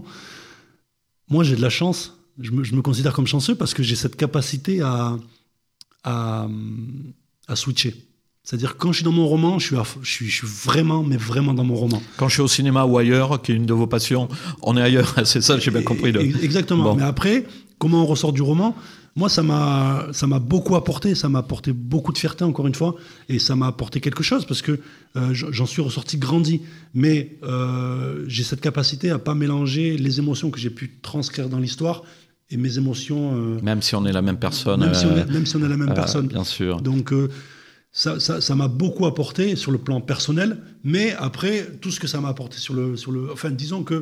Speaker 3: Moi, j'ai de la chance. Je me, je me considère comme chanceux parce que j'ai cette capacité à, à, à switcher. C'est-à-dire quand je suis dans mon roman, je suis, à, je, suis, je suis vraiment, mais vraiment dans mon roman.
Speaker 1: Quand je suis au cinéma ou ailleurs, qui est une de vos passions, on est ailleurs. C'est ça, j'ai bien compris. De...
Speaker 3: Exactement. Bon. Mais après, comment on ressort du roman? Moi, ça m'a, ça m'a beaucoup apporté. Ça m'a apporté beaucoup de fierté, encore une fois. Et ça m'a apporté quelque chose parce que euh, j'en suis ressorti grandi. Mais euh, j'ai cette capacité à ne pas mélanger les émotions que j'ai pu transcrire dans l'histoire et mes émotions. Euh,
Speaker 1: même si on est la même personne.
Speaker 3: Même,
Speaker 1: euh,
Speaker 3: si, on est, même si on est la même euh, personne.
Speaker 1: Bien sûr.
Speaker 3: Donc, euh, ça, ça, ça m'a beaucoup apporté sur le plan personnel. Mais après, tout ce que ça m'a apporté sur le... Sur le enfin, disons que...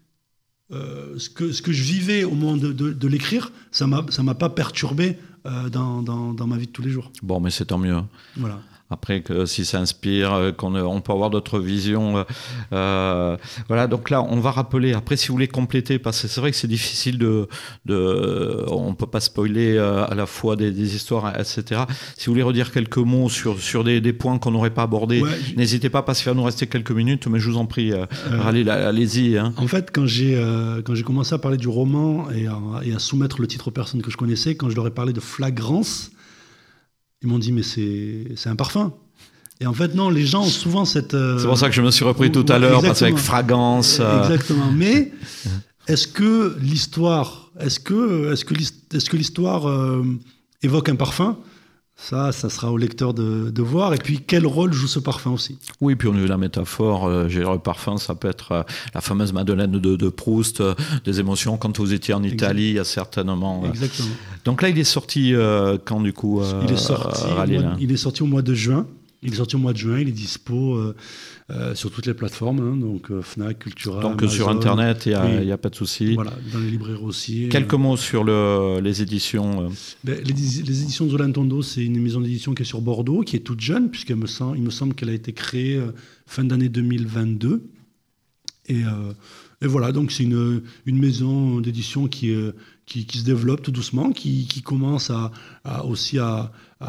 Speaker 3: Euh, ce, que, ce que je vivais au moment de, de, de l'écrire, ça m'a, ça m'a pas perturbé euh, dans, dans, dans ma vie de tous les jours.
Speaker 1: Bon, mais c'est tant mieux.
Speaker 3: Voilà.
Speaker 1: Après, que si ça inspire, qu'on on peut avoir d'autres visions. Euh, voilà, donc là, on va rappeler. Après, si vous voulez compléter, parce que c'est vrai que c'est difficile de... de on ne peut pas spoiler à la fois des, des histoires, et cetera. Si vous voulez redire quelques mots sur, sur des, des points qu'on n'aurait pas abordés, ouais, n'hésitez pas, parce qu'il va nous rester quelques minutes, mais je vous en prie, euh, allez, allez-y. Hein.
Speaker 3: En fait, quand j'ai, euh, quand j'ai commencé à parler du roman et à, et à soumettre le titre aux personnes que je connaissais, quand je leur ai parlé de Flagrance, ils m'ont dit, mais c'est, c'est un parfum. Et en fait, non, les gens ont souvent cette... Euh...
Speaker 1: C'est pour ça que je me suis repris tout à l'heure, parce qu'avec Fragrance... Euh...
Speaker 3: Exactement. Mais est-ce que l'histoire, est-ce que, est-ce que, est-ce que l'histoire euh, évoque un parfum ? Ça, ça sera au lecteur de, de voir. Et puis, quel rôle joue ce parfum aussi ?
Speaker 1: Oui, puis on a eu la métaphore. Euh, j'ai le parfum, ça peut être euh, la fameuse Madeleine de, de Proust, euh, des émotions quand vous étiez en Italie, il y a certainement. Euh...
Speaker 3: Exactement.
Speaker 1: Donc là, il est sorti euh, quand du coup euh,
Speaker 3: il, est sorti
Speaker 1: Rallye,
Speaker 3: mois, il est sorti au mois de juin. Il est sorti au mois de juin. Il est dispo euh, euh, sur toutes les plateformes, hein, donc euh, Fnac, Cultura.
Speaker 1: Donc
Speaker 3: Amazon,
Speaker 1: sur Internet, il n'y
Speaker 3: oui.
Speaker 1: a pas de souci.
Speaker 3: Voilà, dans les librairies aussi.
Speaker 1: Quelques euh... mots sur le, les éditions. Euh...
Speaker 3: Ben, les, les éditions Zolantondo, c'est une maison d'édition qui est sur Bordeaux, qui est toute jeune, puisqu'il me semble, il me semble qu'elle a été créée euh, fin d'année deux mille vingt-deux. Et, euh, et voilà, donc c'est une, une maison d'édition qui, euh, qui, qui se développe tout doucement, qui, qui commence à, à aussi à,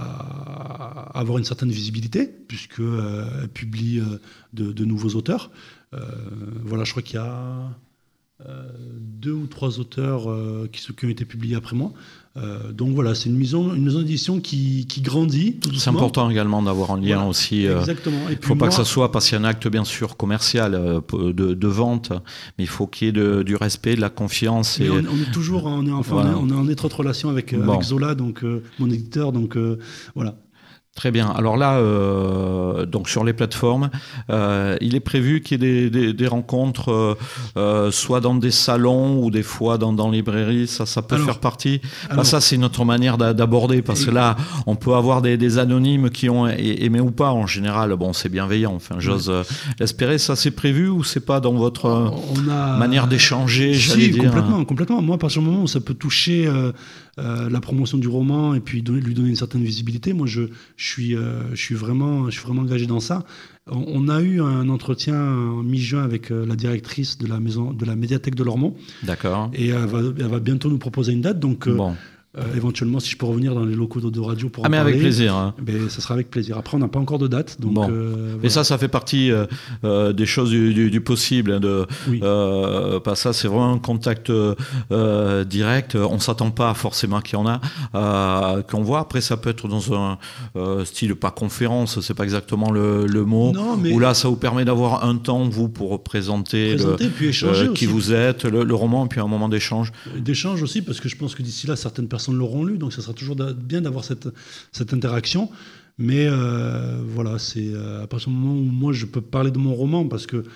Speaker 3: à avoir une certaine visibilité, puisqu'elle euh, publie euh, de, de nouveaux auteurs. Euh, voilà, je crois qu'il y a euh, deux ou trois auteurs euh, qui, qui ont été publiés après moi. Euh, donc voilà, c'est une maison, une maison d'édition qui, qui grandit tout doucement.
Speaker 1: C'est important également d'avoir un lien
Speaker 3: voilà,
Speaker 1: aussi. Euh,
Speaker 3: exactement. Il
Speaker 1: ne faut pas moi, que ça soit, parce qu'il y a un acte bien sûr commercial euh, de, de vente, mais il faut qu'il y ait de, du respect, de la confiance. Et...
Speaker 3: On, on est toujours on est, enfin, voilà. on est, on est en étroite relation avec, bon. avec Zola, donc, euh, mon éditeur, donc euh, voilà.
Speaker 1: Très bien. Alors là, euh, donc sur les plateformes, euh, il est prévu qu'il y ait des, des, des rencontres, euh, euh, soit dans des salons ou des fois dans, dans librairies. Ça, ça peut alors, faire partie. Alors, bah, ça, c'est notre manière d'aborder, parce et... que là, on peut avoir des, des anonymes qui ont aimé ou pas. En général, bon, c'est bienveillant. Enfin, j'ose ouais. l'espérer. Ça, c'est prévu ou c'est pas dans votre on a... manière d'échanger,
Speaker 3: si,
Speaker 1: j'allais dire.
Speaker 3: Complètement, complètement. Moi, à partir du moment où ça peut toucher euh, euh, la promotion du roman et puis donner, lui donner une certaine visibilité, moi, je Je suis, euh, je, suis vraiment, je suis vraiment engagé dans ça. On, on a eu un entretien en mi-juin avec euh, la directrice de la, maison, de la médiathèque de Lormont.
Speaker 1: D'accord.
Speaker 3: Et elle va, elle va bientôt nous proposer une date. Donc, euh,
Speaker 1: bon.
Speaker 3: Euh, éventuellement, si je peux revenir dans les locaux de radio pour en
Speaker 1: ah mais
Speaker 3: parler,
Speaker 1: avec plaisir. Hein.
Speaker 3: Ben, ça sera avec plaisir. Après, on n'a pas encore de date. Donc,
Speaker 1: bon.
Speaker 3: euh, voilà.
Speaker 1: Et ça, ça fait partie euh, euh, des choses du, du, du possible. Hein, de,
Speaker 3: oui.
Speaker 1: euh, pas ça, c'est vraiment un contact euh, direct. On s'attend pas forcément qu'il y en a, euh, qu'on voit. Après, ça peut être dans un euh, style pas conférence, c'est pas exactement le, le mot.
Speaker 3: Non, mais...
Speaker 1: Où là, ça vous permet d'avoir un temps vous pour présenter,
Speaker 3: présenter
Speaker 1: le,
Speaker 3: puis échanger
Speaker 1: euh, qui
Speaker 3: aussi.
Speaker 1: vous êtes, le, le roman, et puis un moment d'échange.
Speaker 3: D'échange aussi, parce que je pense que d'ici là, certaines personnes l'auront lu, donc ça sera toujours bien d'avoir cette, cette interaction. Mais euh, voilà, c'est euh, à partir du moment où moi je peux parler de mon roman, parce que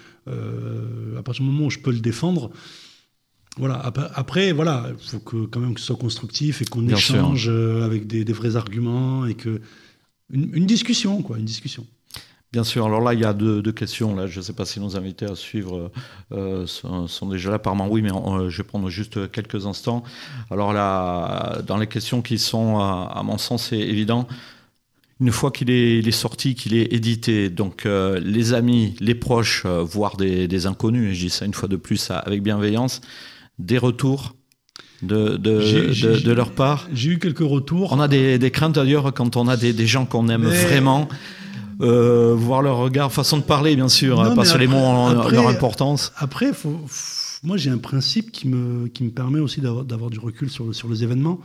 Speaker 3: euh, à partir du moment où je peux le défendre, voilà. Après, après voilà, il faut que, quand même que ce soit constructif et qu'on bien échange sûr. avec des, des vrais arguments et que une, une discussion, quoi, une discussion.
Speaker 1: Bien sûr. Alors là, il y a deux, deux questions. Là, je ne sais pas si nos invités à suivre euh, sont, sont déjà là. Apparemment, oui, mais euh, je vais prendre juste quelques instants. Alors là, dans les questions qui sont, à, à mon sens, c'est évident. Une fois qu'il est, il est sorti, qu'il est édité, donc euh, les amis, les proches, euh, voire des, des inconnus, et je dis ça une fois de plus avec bienveillance, des retours de, de,
Speaker 3: j'ai, j'ai,
Speaker 1: de, de leur part.
Speaker 3: J'ai eu quelques retours.
Speaker 1: On a des, des craintes d'ailleurs quand on a des, des gens qu'on aime Mais... vraiment. Euh, voir leur regard, façon de parler bien sûr, non, parce que les mots ont après, leur importance.
Speaker 3: Après, faut, faut, moi j'ai un principe qui me, qui me permet aussi d'avoir, d'avoir du recul sur, sur les événements.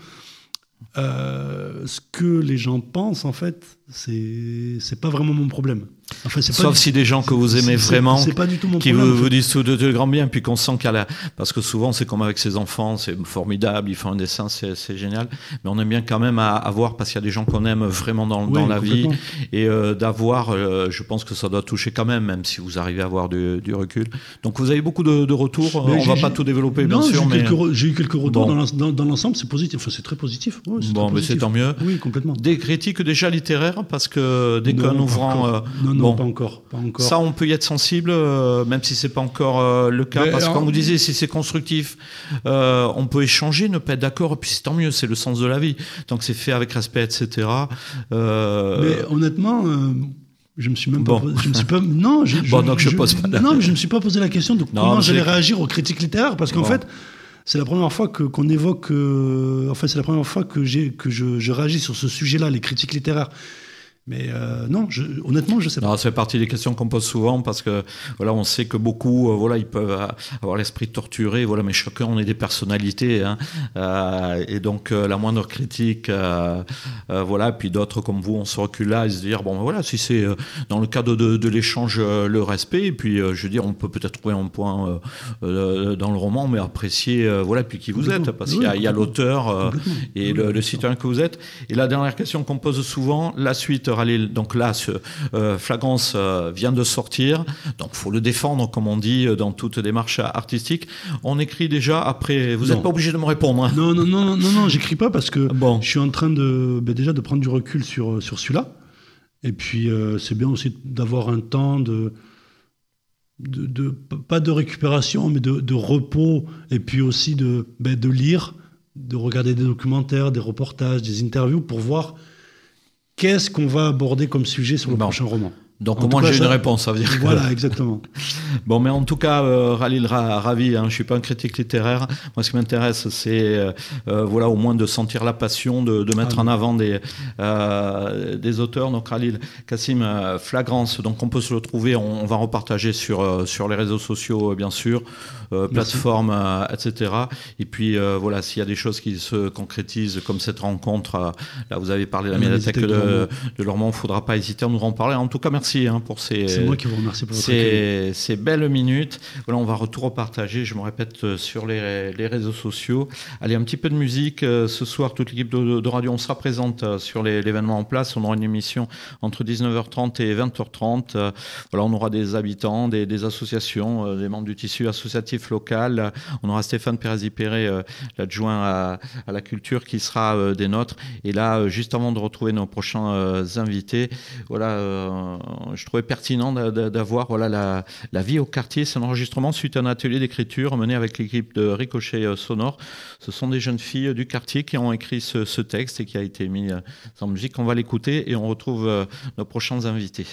Speaker 3: Euh, ce que les gens pensent, en fait, c'est, c'est pas vraiment mon problème. Enfin, c'est
Speaker 1: Sauf
Speaker 3: pas
Speaker 1: si
Speaker 3: du,
Speaker 1: des gens que vous aimez
Speaker 3: c'est,
Speaker 1: vraiment,
Speaker 3: c'est pas du tout mon
Speaker 1: qui
Speaker 3: problème,
Speaker 1: vous,
Speaker 3: en fait.
Speaker 1: vous disent tout de, de grand bien, puis qu'on sent qu'il y a la... Parce que souvent, c'est comme avec ses enfants, c'est formidable, ils font un dessin, c'est, c'est génial. Mais on aime bien quand même à, à voir, parce qu'il y a des gens qu'on aime vraiment dans, oui, dans la vie. Et euh, d'avoir, euh, je pense que ça doit toucher quand même, même si vous arrivez à avoir du, du recul. Donc vous avez beaucoup de, de retours. Mais on va pas tout développer,
Speaker 3: non,
Speaker 1: bien sûr.
Speaker 3: J'ai,
Speaker 1: mais...
Speaker 3: quelques, j'ai eu quelques retours.
Speaker 1: Bon.
Speaker 3: Dans, dans l'ensemble, c'est positif. Enfin, c'est très positif. Ouais, c'est
Speaker 1: bon,
Speaker 3: très
Speaker 1: mais
Speaker 3: positif.
Speaker 1: c'est tant mieux.
Speaker 3: Oui, complètement.
Speaker 1: Des critiques déjà littéraires, parce que dès
Speaker 3: non,
Speaker 1: qu'un ouvrant...
Speaker 3: Euh, non, non, bon, pas encore. Pas encore.
Speaker 1: Ça, on peut y être sensible, euh, même si c'est pas encore euh, le cas. Mais parce que quand vous disiez, si c'est constructif, euh, on peut échanger, ne pas être d'accord, et puis c'est tant mieux, c'est le sens de la vie. Donc c'est fait avec respect, et cetera. Euh...
Speaker 3: Mais honnêtement... Euh... Je me suis même pas,
Speaker 1: bon.
Speaker 3: je me suis pas, non, je,
Speaker 1: bon,
Speaker 3: je,
Speaker 1: donc je,
Speaker 3: je
Speaker 1: pose pas.
Speaker 3: Non, mais je me suis pas posé la question de
Speaker 1: non,
Speaker 3: comment j'allais
Speaker 1: c'est...
Speaker 3: réagir aux critiques littéraires, parce qu'en bon. fait, c'est la première fois que qu'on évoque, euh, enfin c'est la première fois que j'ai que je, je réagis sur ce sujet-là, les critiques littéraires. Mais euh, non, je, honnêtement, je sais pas.
Speaker 1: Non, ça fait partie des questions qu'on pose souvent parce que voilà, on sait que beaucoup, euh, voilà, ils peuvent avoir l'esprit torturé, voilà, mais chacun on est des personnalités, hein, euh, et donc euh, la moindre critique, euh, euh, voilà, puis d'autres comme vous, on se recule là et se dire bon, voilà, si c'est euh, dans le cadre de, de l'échange, euh, le respect, et puis euh, je veux dire, on peut peut-être trouver un point euh, euh, dans le roman, mais apprécier, euh, voilà, puis qui vous êtes, parce oui, qu'il y a, il y a l'auteur euh, et le, le citoyen que vous êtes. Et la dernière question qu'on pose souvent, la suite. Donc là, ce, euh, Flagrance euh, vient de sortir, donc il faut le défendre, comme on dit, dans toute démarche artistique. On écrit déjà après, vous n'êtes pas obligé de me répondre. Hein.
Speaker 3: Non, non, non, non, non, j'écris pas parce que bon. je suis en train de, ben déjà de prendre du recul sur, sur celui-là. Et puis, euh, c'est bien aussi d'avoir un temps de, de, de pas de récupération, mais de, de repos, et puis aussi de, ben, de lire, de regarder des documentaires, des reportages, des interviews pour voir qu'est-ce qu'on va aborder comme sujet sur le bon. prochain roman.
Speaker 1: Donc au moins j'ai ça... une réponse, ça veut dire.
Speaker 3: Voilà, exactement.
Speaker 1: Bon, mais en tout cas, euh, Khalil ra- ravi. Hein, je suis pas un critique littéraire. Moi, ce qui m'intéresse, c'est euh, euh, voilà, au moins de sentir la passion, de, de mettre ah, en avant des euh, des auteurs. Donc Khalil Kassim, euh, Flagrance. Donc on peut se le trouver. On, on va repartager sur euh, sur les réseaux sociaux, euh, bien sûr, euh, plateformes, euh, et cetera. Et puis euh, voilà, s'il y a des choses qui se concrétisent, comme cette rencontre, euh, là, vous avez parlé de la médiathèque de, de Lormont. Il faudra pas hésiter à nous en parler. En tout cas, merci. Merci hein, pour ces,
Speaker 3: c'est moi qui vous remercie pour votre
Speaker 1: ces, ces belles minutes. Voilà, on va tout repartager, je me répète, sur les, les réseaux sociaux. Allez, un petit peu de musique. Ce soir, toute l'équipe de, de radio, on sera présente sur les, l'événement en place. On aura une émission entre dix-neuf heures trente et vingt heures trente. Voilà, on aura des habitants, des, des associations, des membres du tissu associatif local. On aura Stéphane Pérazi-Perret, l'adjoint à, à la culture, qui sera des nôtres. Et là, juste avant de retrouver nos prochains invités, voilà... Euh, je trouvais pertinent d'avoir voilà, la, la vie au quartier. C'est un enregistrement suite à un atelier d'écriture mené avec l'équipe de Ricochet Sonore. Ce sont des jeunes filles du quartier qui ont écrit ce, ce texte et qui a été mis en musique. On va l'écouter et on retrouve nos prochains invités.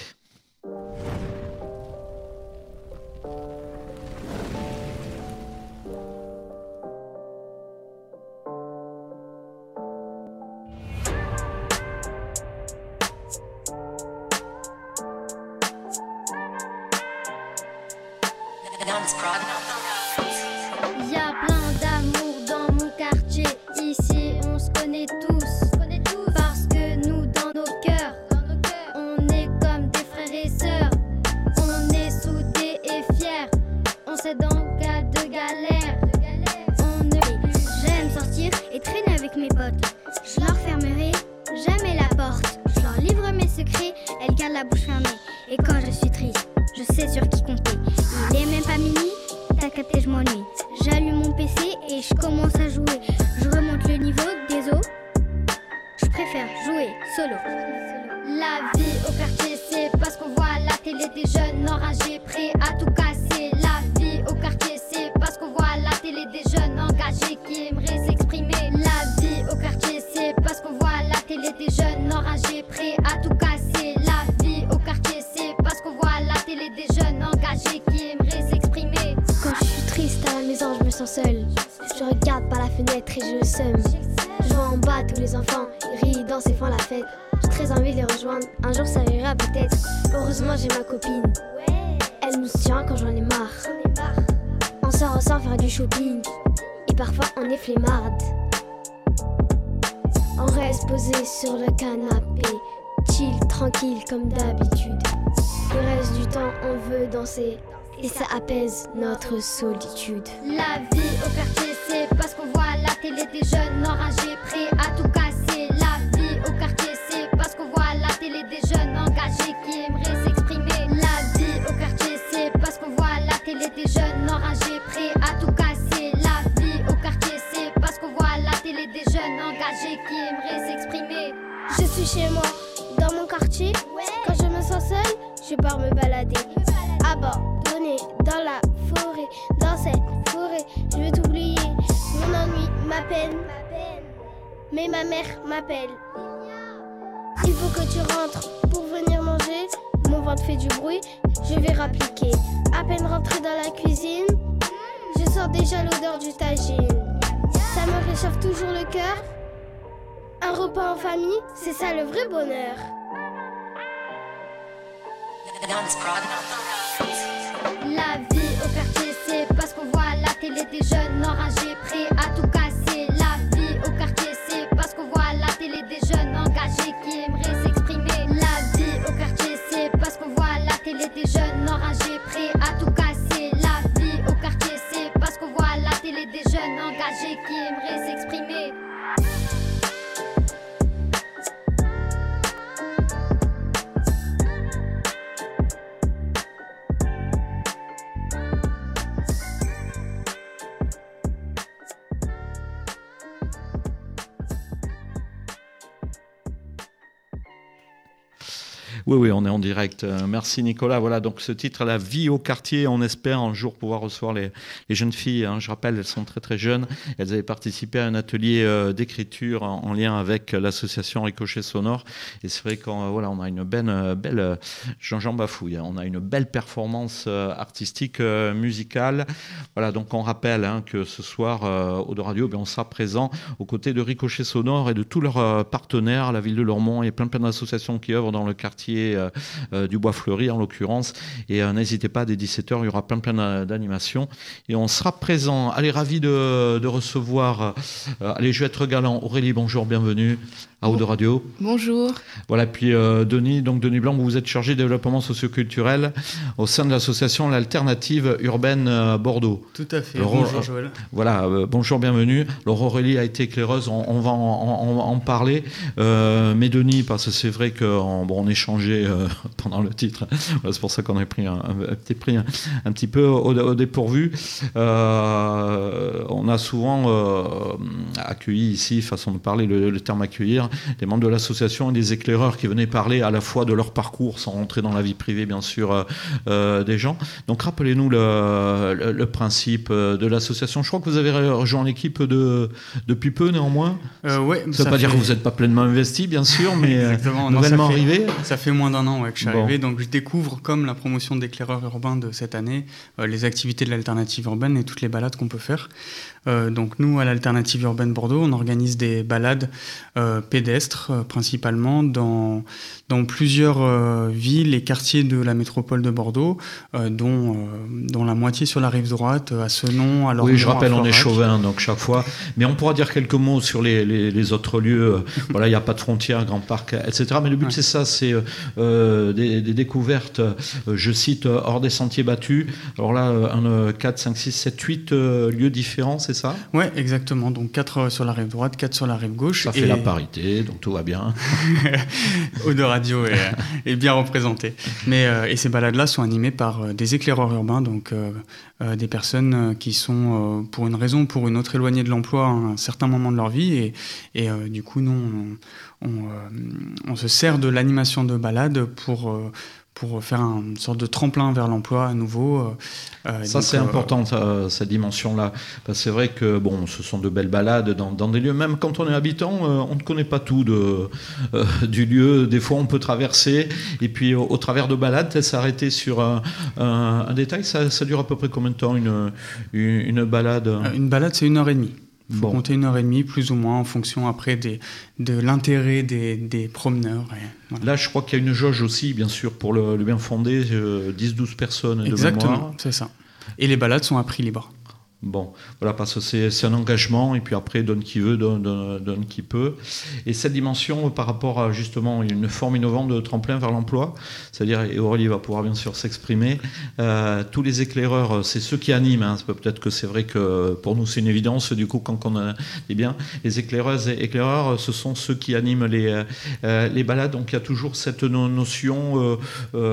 Speaker 4: Il y a plein d'amour dans mon quartier. Ici, on se connaît tous. Parce que nous, dans nos cœurs, on est comme des frères et sœurs. On est soudés et fiers. On s'aide en cas de galère. On ne... J'aime sortir et traîner avec mes potes. Je leur fermerai jamais la porte. Je leur livre mes secrets, elles gardent la bouche fermée. Et quand je suis triste, je sais sur qui compter. Il est même pas minuit, t'as capté, je m'ennuie. J'allume mon P C et je commence à jouer. Je remonte le niveau des os. Je préfère jouer solo. La vie au quartier, c'est parce qu'on voit la télé des jeunes enragés, prêts à tout casser. La vie au quartier, c'est parce qu'on voit la télé des jeunes engagés qui aimeraient s'exprimer. La vie au quartier, c'est parce qu'on voit la télé des jeunes enragés, prêts à tout casser. j'ai le seum. Je vois en bas tous les enfants, ils rient, dansent et font la fête. J'ai très envie de les rejoindre, un jour ça ira peut-être. Heureusement j'ai ma copine, elle nous tient quand j'en ai marre. On sort ensemble faire du shopping, et parfois on est flemmarde. On reste posé sur le canapé, chill, tranquille comme d'habitude. Le reste du temps on veut danser, et ça apaise notre solitude. La vie au quartier c'est parce qu'on voit la télé des jeunes enragés prêts à tout casser. La vie au quartier c'est parce qu'on voit la télé des jeunes engagés qui aimeraient s'exprimer. La vie au quartier c'est parce qu'on voit la télé des jeunes enragés prêts à tout casser. La vie au quartier c'est parce qu'on voit la télé des jeunes engagés qui aimeraient s'exprimer.
Speaker 5: Je suis chez moi, dans mon quartier. Quand je me sens seule, je pars me balader. Abandonnée dans la forêt, dans cette forêt, je veux t'oublier. Mon ennui, ma peine, mais ma mère m'appelle. Il faut que tu rentres pour venir manger. Mon ventre fait du bruit, je vais rappliquer. À peine rentrée dans la cuisine, je sens déjà l'odeur du tagine. Ça me réchauffe toujours le cœur. Un repas en famille, c'est ça le vrai bonheur.
Speaker 4: La vie au quartier c'est parce qu'on voit la télé des jeunes enragés prêts à tout casser. La vie au quartier c'est parce qu'on voit la télé des jeunes engagés qui aimeraient s'exprimer. La vie au quartier c'est parce qu'on voit la télé des jeunes enragés prêts à tout casser. La vie au quartier c'est parce qu'on voit la télé des jeunes engagés qui aimeraient s'exprimer.
Speaker 1: Oui, oui, on est en direct. Merci Nicolas. Voilà, donc ce titre, La vie au quartier, on espère un jour pouvoir recevoir les, les jeunes filles. Hein. Je rappelle, elles sont très très jeunes. Elles avaient participé à un atelier euh, d'écriture en, en lien avec l'association Ricochet Sonore. Et c'est vrai qu'on voilà, on a une belle, belle Jean-Jean bafouille, hein. On a une belle performance euh, artistique, euh, musicale. Voilà, donc on rappelle hein, que ce soir, euh, au de Radio, ben, on sera présent aux côtés de Ricochet Sonore et de tous leurs euh, partenaires, la ville de Lormont et plein plein d'associations qui œuvrent dans le quartier Euh, euh, du Bois Fleuri en l'occurrence, et euh, n'hésitez pas, dès dix-sept heures il y aura plein plein d'animations et on sera présent. Allez, ravi de, de recevoir euh, allez, je vais être galant. Aurélie, bonjour, bienvenue à Eau de Radio.
Speaker 6: Bonjour.
Speaker 1: Voilà, puis euh, Denis, donc Denis Blanc, vous êtes chargé de développement socioculturel au sein de l'association L'Alternative Urbaine euh, Bordeaux.
Speaker 7: Tout à fait.
Speaker 1: Alors,
Speaker 7: bonjour
Speaker 1: euh,
Speaker 7: Joël.
Speaker 1: Voilà, euh, bonjour, bienvenue. Alors Aurélie a été éclaireuse, on, on va en, en, en parler. Euh, mais Denis, parce que c'est vrai qu'on bon, on échangeait euh, pendant le titre, voilà, c'est pour ça qu'on a pris un, un, un, pris un, un petit peu au, au dépourvu. Euh, on a souvent euh, accueilli ici, façon de parler, le, le terme accueillir, des membres de l'association et des éclaireurs qui venaient parler à la fois de leur parcours sans rentrer dans la vie privée bien sûr euh, des gens. Donc rappelez-nous le, le, le principe de l'association. Je crois que vous avez rejoint l'équipe de, depuis peu néanmoins.
Speaker 7: Euh, ouais,
Speaker 1: ça ne veut
Speaker 7: ça
Speaker 1: pas
Speaker 7: fait...
Speaker 1: dire que vous n'êtes pas pleinement investi bien sûr, mais
Speaker 7: Exactement.
Speaker 1: nouvellement
Speaker 7: non, ça
Speaker 1: arrivé.
Speaker 7: Fait, ça fait moins d'un an ouais, que je suis
Speaker 1: bon.
Speaker 7: arrivé, donc je découvre comme la promotion d'éclaireurs urbains de cette année, euh, les activités de l'alternative urbaine et toutes les balades qu'on peut faire. Euh, donc nous, à l'Alternative Urbaine Bordeaux, on organise des balades euh, pédestres, euh, principalement dans, dans plusieurs euh, villes et quartiers de la métropole de Bordeaux, euh, dont, euh, dont la moitié sur la rive droite, à Senon, à Lormont.
Speaker 1: Oui, je rappelle,
Speaker 7: à
Speaker 1: on est
Speaker 7: Florac.
Speaker 1: chauvin, donc chaque fois. Mais on pourra dire quelques mots sur les, les, les autres lieux. Voilà, il n'y a pas de frontières, Grand Parc, et cetera. Mais le but, ouais. c'est ça, c'est euh, des, des découvertes, euh, je cite, hors des sentiers battus. Alors là, un, quatre, cinq, six, sept, huit euh, lieux différents, c'est ça ?
Speaker 7: Oui, exactement. Donc quatre sur la rive droite, quatre sur la rive gauche.
Speaker 1: Ça fait et... la parité, donc tout va bien.
Speaker 7: Eau de Radio est, est bien représenté. Mais, euh, et ces balades-là sont animées par euh, des éclaireurs urbains, donc euh, euh, des personnes euh, qui sont, euh, pour une raison ou pour une autre, éloignées de l'emploi à un certain moment de leur vie. Et, et euh, du coup, nous, on, on, euh, on se sert de l'animation de balades pour... Euh, pour faire une sorte de tremplin vers l'emploi à nouveau.
Speaker 1: Euh, ça, donc, c'est euh, important, ça, cette dimension-là. Parce que c'est vrai que bon, ce sont de belles balades dans, dans des lieux, même quand on est habitant, euh, on ne connaît pas tout de, euh, du lieu. Des fois, on peut traverser, et puis au, au travers de balades, s'arrêter sur un, un, un détail. Ça, ça dure à peu près combien de temps, une, une, une balade ?
Speaker 7: Une balade, c'est une heure et demie. Il faut bon. compter une heure et demie, plus ou moins, en fonction après des, de l'intérêt des, des promeneurs. Et voilà.
Speaker 1: Là, je crois qu'il y a une jauge aussi, bien sûr, pour le, le bien fondé, euh, dix douze personnes de
Speaker 7: Exactement,
Speaker 1: mémoire.
Speaker 7: c'est ça. Et les balades sont à prix libre.
Speaker 1: Bon, voilà, parce que c'est, c'est un engagement, et puis après, donne qui veut, donne, donne, donne qui peut. Et cette dimension, par rapport à justement une forme innovante de tremplin vers l'emploi, c'est-à-dire, et Aurélie va pouvoir bien sûr s'exprimer, euh, tous les éclaireurs, c'est ceux qui animent, hein, peut-être que c'est vrai que pour nous c'est une évidence, du coup, quand on a eh bien, les éclaireuses et éclaireurs, ce sont ceux qui animent les, euh, les balades, donc il y a toujours cette no- notion euh,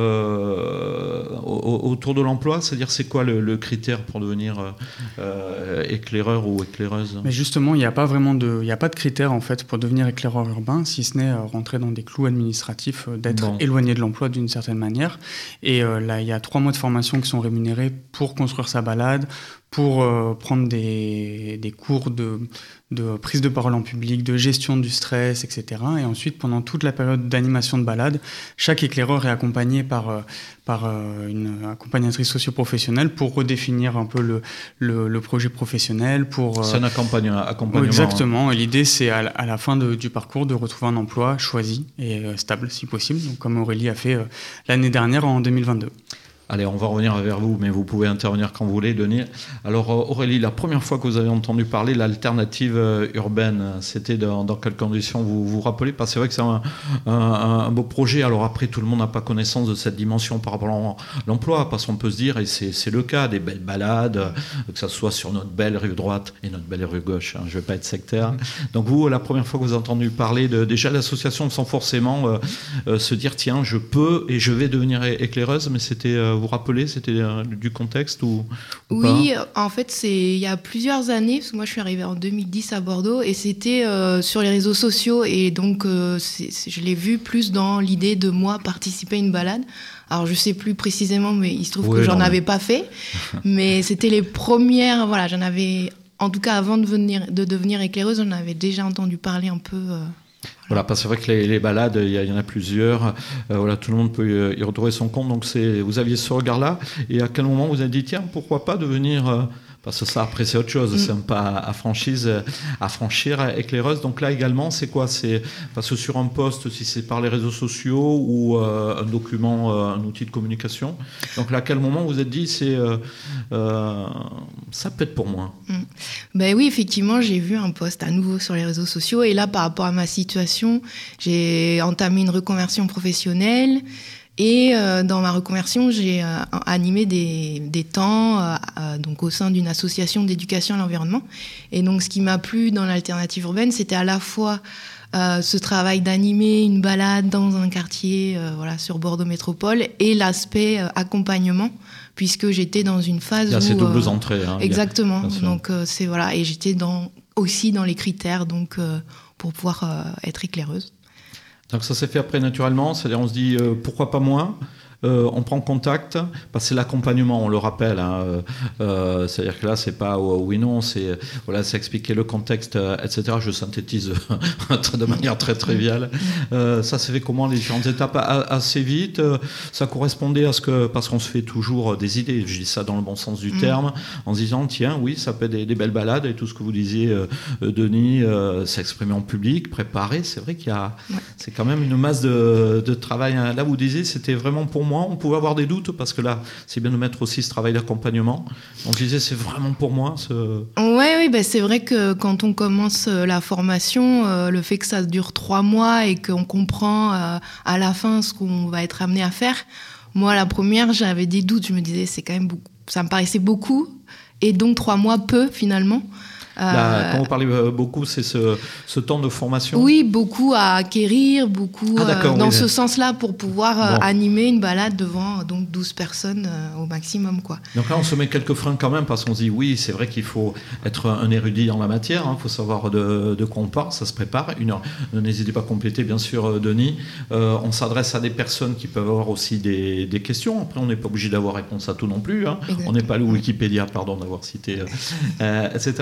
Speaker 1: euh, autour de l'emploi, c'est-à-dire, c'est quoi le, le critère pour devenir euh, Euh, éclaireur ou éclaireuse?
Speaker 7: Mais justement, il n'y a pas vraiment de, il n'y a pas de critères en fait pour devenir éclaireur urbain, si ce n'est euh, rentrer dans des clous administratifs, euh, d'être bon. éloigné de l'emploi d'une certaine manière. Et euh, là, il y a trois mois de formation qui sont rémunérés pour construire sa balade, pour euh, prendre des, des cours de, de prise de parole en public, de gestion du stress, et cetera. Et ensuite, pendant toute la période d'animation de balade, chaque éclaireur est accompagné par, euh, par euh, une accompagnatrice socio-professionnelle pour redéfinir un peu le, le, le projet professionnel. Pour, euh...
Speaker 1: C'est un accompagnement. accompagnement
Speaker 7: Exactement. Hein. Et l'idée, c'est à, à la fin de, du parcours de retrouver un emploi choisi et euh, stable, si possible, donc, comme Aurélie a fait euh, l'année dernière en deux mille vingt-deux.
Speaker 1: Allez, on va revenir vers vous, mais vous pouvez intervenir quand vous voulez, Denis. Alors Aurélie, la première fois que vous avez entendu parler de l'alternative urbaine, c'était dans, dans quelles conditions vous vous rappelez? Parce que c'est vrai que c'est un, un, un beau projet. Alors après, tout le monde n'a pas connaissance de cette dimension par rapport à l'emploi, parce qu'on peut se dire, et c'est, c'est le cas, des belles balades, que ça soit sur notre belle rue droite et notre belle rue gauche, hein, je ne vais pas être sectaire. Donc vous, la première fois que vous avez entendu parler de, déjà d'association sans forcément euh, euh, se dire, tiens, je peux et je vais devenir éclaireuse, mais c'était... Euh, vous rappelez, c'était euh, du contexte ou, ou
Speaker 6: Oui,
Speaker 1: pas?
Speaker 6: En fait, c'est il y a plusieurs années, parce que moi je suis arrivée en deux mille dix à Bordeaux, et c'était euh, sur les réseaux sociaux, et donc euh, c'est, c'est, je l'ai vu plus dans l'idée de moi participer à une balade. Alors je sais plus précisément, mais il se trouve oui, que j'en non, avais mais... pas fait, mais c'était les premières, voilà, j'en avais, en tout cas avant de, venir, de devenir éclaireuse, j'en avais déjà entendu parler un peu... Euh,
Speaker 1: Voilà, parce que c'est vrai que les, les balades, il y, y en a plusieurs. Euh, voilà, tout le monde peut y, y retrouver son compte. Donc, c'est, vous aviez ce regard-là. Et à quel moment vous avez dit, tiens, pourquoi pas devenir... Euh, parce que ça, après, c'est autre chose. Mm. C'est un pas à, franchise, à franchir, éclaireuse. Donc là, également, c'est quoi? C'est parce que sur un post, si c'est par les réseaux sociaux ou euh, un document, euh, un outil de communication. Donc là, à quel moment vous vous êtes dit, c'est, euh, euh, ça peut être pour moi?
Speaker 6: Mm. Ben oui, effectivement, j'ai vu un post à nouveau sur les réseaux sociaux. Et là, par rapport à ma situation, j'ai entamé une reconversion professionnelle. Et euh, dans ma reconversion, j'ai euh, animé des, des temps euh, euh, donc au sein d'une association d'éducation à l'environnement. Et donc, ce qui m'a plu dans l'alternative urbaine, c'était à la fois euh, ce travail d'animer une balade dans un quartier, euh, voilà, sur Bordeaux Métropole, et l'aspect euh, accompagnement, puisque j'étais dans une phase
Speaker 1: il y a
Speaker 6: où
Speaker 1: ces doubles
Speaker 6: euh,
Speaker 1: entrées. Hein,
Speaker 6: exactement. Donc euh, c'est voilà, et j'étais dans aussi dans les critères donc euh, pour pouvoir euh, être éclaireuse.
Speaker 1: Donc ça s'est fait après naturellement, c'est-à-dire on se dit euh, pourquoi pas moi, euh, on prend contact, parce que c'est l'accompagnement, on le rappelle, hein, euh, c'est-à-dire que là c'est pas oh, oui non, c'est voilà, c'est expliquer le contexte, euh, et cetera. Je synthétise de manière très triviale. Euh, ça s'est fait comment, les différentes étapes? Assez vite, euh, ça correspondait à ce que, parce qu'on se fait toujours des idées, je dis ça dans le bon sens du mmh. terme, en se disant tiens oui, ça peut être des, des belles balades, et tout ce que vous disiez, euh, Denis, euh, s'exprimer en public, préparer, c'est vrai qu'il y a, ouais. c'est quand même une masse de, de travail. Là vous disiez c'était vraiment pour moi, on pouvait avoir des doutes parce que là c'est bien de mettre aussi ce travail d'accompagnement. On disait c'est vraiment pour moi ce...
Speaker 6: Ouais, oui, ben c'est vrai que quand on commence la formation, euh, le fait que ça dure trois mois et qu'on comprend euh, à la fin ce qu'on va être amené à faire, moi la première j'avais des doutes, je me disais c'est quand même beaucoup, ça me paraissait beaucoup, et donc trois mois peu finalement.
Speaker 1: Là, quand vous parlez beaucoup, c'est ce, ce temps de formation?
Speaker 6: Oui, beaucoup à acquérir, beaucoup ah, euh, dans oui, ce sens-là pour pouvoir bon. euh, animer une balade devant donc douze personnes euh, au maximum, quoi.
Speaker 1: Donc là, on se met quelques freins quand même parce qu'on se dit oui, c'est vrai qu'il faut être un érudit dans la matière, il hein, faut savoir de, de quoi on parle, ça se prépare. Une heure. N'hésitez pas à compléter, bien sûr, Denis. Euh, on s'adresse à des personnes qui peuvent avoir aussi des, des questions. Après, on n'est pas obligé d'avoir réponse à tout non plus. Hein. On n'est pas le Wikipédia, pardon, d'avoir cité, euh, et cetera. Donc c'est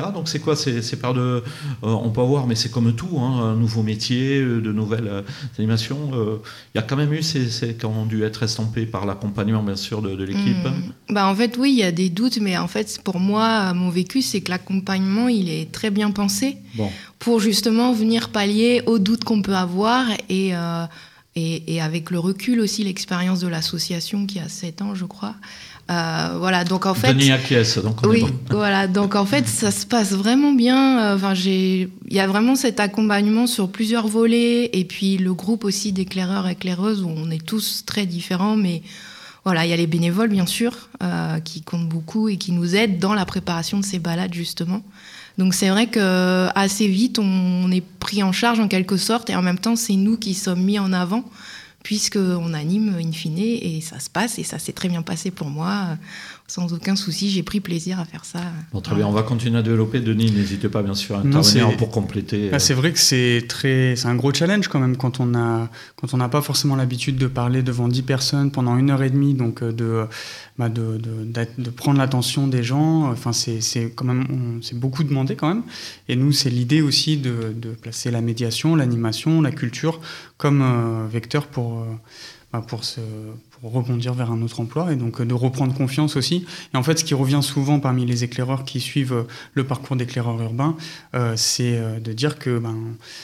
Speaker 1: quoi ces, ces parts de, euh, on peut avoir, mais c'est comme tout, hein, un nouveau métier, de nouvelles euh, animations. Il euh, y a quand même eu ces, ces qui ont dû être estampés par l'accompagnement, bien sûr, de, de l'équipe.
Speaker 6: Mmh. Bah, en fait, oui, il y a des doutes, mais en fait, pour moi, mon vécu, c'est que l'accompagnement, il est très bien pensé
Speaker 1: bon.
Speaker 6: pour justement venir pallier aux doutes qu'on peut avoir et, euh, et, et avec le recul aussi, l'expérience de l'association qui a sept ans, je crois. Euh, voilà, donc en fait,
Speaker 1: Denis acquiesce, donc on
Speaker 6: oui,
Speaker 1: est bon.
Speaker 6: voilà, donc en fait, ça se passe vraiment bien. Enfin, j'ai, il y a vraiment cet accompagnement sur plusieurs volets, et puis le groupe aussi d'éclaireurs et éclaireuses où on est tous très différents, mais voilà, il y a les bénévoles bien sûr euh, qui comptent beaucoup et qui nous aident dans la préparation de ces balades justement. Donc c'est vrai que assez vite, on est pris en charge en quelque sorte, et en même temps, c'est nous qui sommes mis en avant, puisqu'on anime in fine, et ça se passe, et ça s'est très bien passé pour moi. Sans aucun souci, j'ai pris plaisir à faire ça.
Speaker 1: Bon, très bien, on va continuer à développer. Denis, n'hésitez pas bien sûr à intervenir non, pour compléter.
Speaker 7: Ah, c'est vrai que c'est, très, c'est un gros challenge quand même quand on a, quand on n'a pas forcément l'habitude de parler devant dix personnes pendant une heure et demie, donc de, bah de, de, de prendre l'attention des gens. Enfin, c'est, c'est, quand même, on, c'est beaucoup demandé quand même. Et nous, c'est l'idée aussi de, de placer la médiation, l'animation, la culture comme euh, vecteur pour... Euh, bah pour, se, pour rebondir vers un autre emploi, et donc de reprendre confiance aussi. Et en fait, ce qui revient souvent parmi les éclaireurs qui suivent le parcours d'éclaireur urbain, euh, c'est de dire que, ben,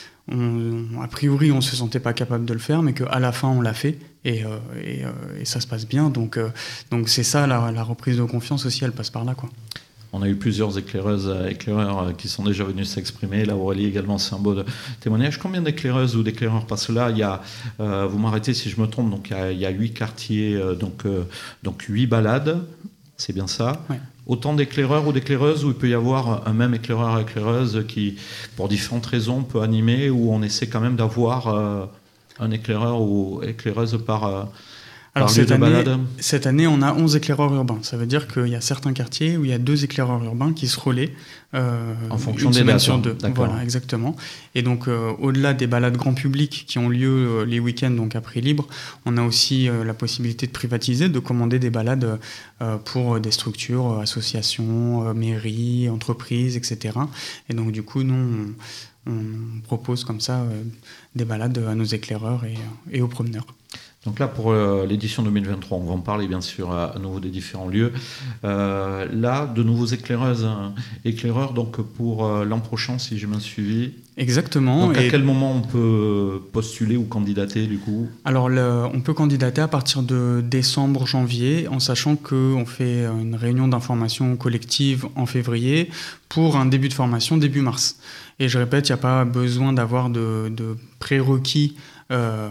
Speaker 7: on, a priori, on ne se sentait pas capable de le faire, mais qu'à la fin, on l'a fait, et, euh, et, euh, et ça se passe bien. Donc, euh, donc c'est ça, la, la reprise de confiance aussi, elle passe par là, quoi.
Speaker 1: On a eu plusieurs éclaireuses, éclaireurs qui sont déjà venus s'exprimer. Là, Aurélie également, c'est un beau témoignage. Combien d'éclaireuses ou d'éclaireurs? Parce que là, il y a, euh, vous m'arrêtez si je me trompe, donc il y a, il y a huit quartiers, euh, donc, euh, donc huit balades, c'est bien ça.
Speaker 7: Ouais.
Speaker 1: Autant d'éclaireurs ou d'éclaireuses où il peut y avoir un même éclaireur ou éclaireuse qui, pour différentes raisons, peut animer, où on essaie quand même d'avoir euh, un éclaireur ou éclaireuse par... Euh,
Speaker 7: Alors cette année, cette année, on a onze éclaireurs urbains. Ça veut dire qu'il y a certains quartiers où il y a deux éclaireurs urbains qui se relaient euh,
Speaker 1: en fonction
Speaker 7: une
Speaker 1: des
Speaker 7: semaine
Speaker 1: dates,
Speaker 7: sur deux.
Speaker 1: D'accord.
Speaker 7: Voilà, exactement. Et donc, euh, au-delà des balades grand public qui ont lieu euh, les week-ends, donc à prix libre, on a aussi euh, la possibilité de privatiser, de commander des balades euh, pour des structures, euh, associations, euh, mairies, entreprises, et cetera. Et donc, du coup, nous, on, on propose comme ça euh, des balades à nos éclaireurs et, et aux promeneurs.
Speaker 1: Donc là, pour euh, l'édition deux mille vingt-trois, on va en parler bien sûr à, à nouveau des différents lieux. Euh, là, de nouveaux éclaireuses, hein, éclaireurs, donc pour euh, l'an prochain, si j'ai bien suivi.
Speaker 7: Exactement.
Speaker 1: Donc à
Speaker 7: et
Speaker 1: quel moment on peut postuler ou candidater du coup?
Speaker 7: Alors, le, on peut candidater à partir de décembre, janvier, en sachant qu'on fait une réunion d'information collective en février pour un début de formation début mars. Et je répète, il n'y a pas besoin d'avoir de, de prérequis Euh,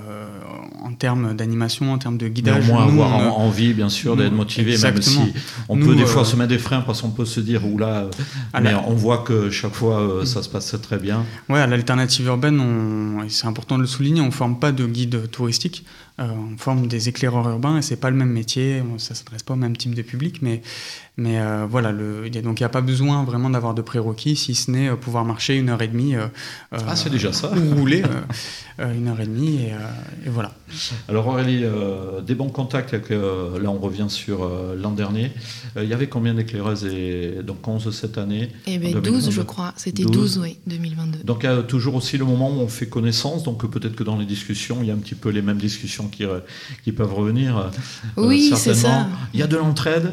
Speaker 7: en termes d'animation, en termes de guidage.
Speaker 1: Mais au moins
Speaker 7: nous,
Speaker 1: avoir
Speaker 7: on,
Speaker 1: envie, bien sûr, d'être motivé,
Speaker 7: exactement.
Speaker 1: Même si on
Speaker 7: nous,
Speaker 1: peut des
Speaker 7: euh,
Speaker 1: fois se mettre des freins parce qu'on peut se dire, oula, mais la... on voit que chaque fois, euh, ça se passe très bien.
Speaker 7: Ouais, à l'alternative urbaine, on, et c'est important de le souligner, on ne forme pas de guide touristique, euh, on forme des éclaireurs urbains, et ce n'est pas le même métier, ça ne s'adresse pas au même type de public, mais, mais euh, voilà, le, y a, donc il n'y a pas besoin vraiment d'avoir de prérequis, si ce n'est euh, pouvoir marcher une heure et demie. Euh,
Speaker 1: ah, c'est déjà ça.
Speaker 7: Ou rouler euh, une heure et demie, et, euh, et voilà.
Speaker 1: Alors Aurélie, euh, des bons contacts, avec, euh, là on revient sur euh, l'an dernier, il euh, y avait combien d'éclaireuses, et donc onze cette année?
Speaker 6: Eh bien douze je crois, c'était douze, douze oui, deux mille vingt-deux.
Speaker 1: Donc il y a toujours aussi le moment où on fait connaissance, donc peut-être que dans les discussions, il y a un petit peu les mêmes discussions qui, qui peuvent revenir.
Speaker 6: Oui,
Speaker 1: euh,
Speaker 6: c'est ça.
Speaker 1: Il y a de l'entraide?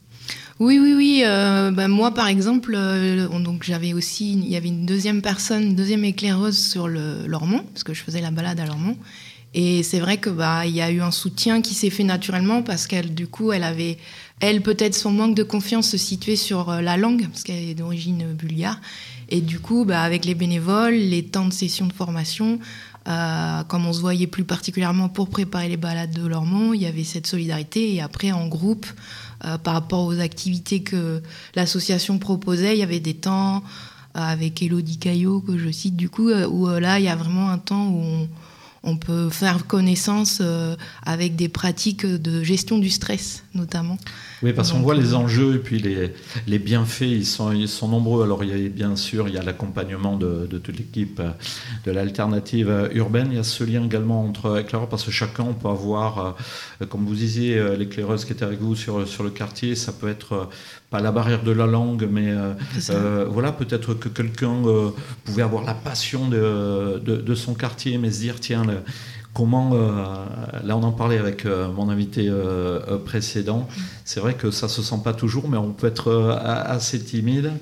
Speaker 6: Oui, oui, oui. Euh, ben moi, par exemple, euh, donc j'avais aussi, il y avait une deuxième personne, une deuxième éclaireuse sur le Lormont, parce que je faisais la balade à Lormont. Et c'est vrai que bah il y a eu un soutien qui s'est fait naturellement parce qu'elle, du coup, elle avait, elle peut-être son manque de confiance se situait sur la langue parce qu'elle est d'origine bulgare. Et du coup, bah avec les bénévoles, les temps de session de formation, euh, comme on se voyait plus particulièrement pour préparer les balades de Lormont, il y avait cette solidarité. Et après, en groupe, euh, par rapport aux activités que l'association proposait, il y avait des temps euh, avec Elodie Caillot que je cite du coup, euh, où euh, là, il y a vraiment un temps où on On peut faire connaissance euh, avec des pratiques de gestion du stress, notamment.
Speaker 1: Oui, parce
Speaker 6: Donc,
Speaker 1: qu'on voit
Speaker 6: euh...
Speaker 1: les enjeux et puis les, les bienfaits, ils sont, ils sont nombreux. Alors, il y a, bien sûr, il y a l'accompagnement de, de toute l'équipe de l'alternative urbaine. Il y a ce lien également entre éclaireurs, parce que chacun on peut avoir, euh, comme vous disiez, euh, l'éclaireuse qui était avec vous sur, sur le quartier, ça peut être euh, pas la barrière de la langue, mais euh, euh, voilà, peut-être que quelqu'un euh, pouvait avoir la passion de, de, de son quartier, mais se dire, tiens, le, comment, euh, là on en parlait avec euh, mon invité euh, précédent, c'est vrai que ça se sent pas toujours, mais on peut être euh, assez timide,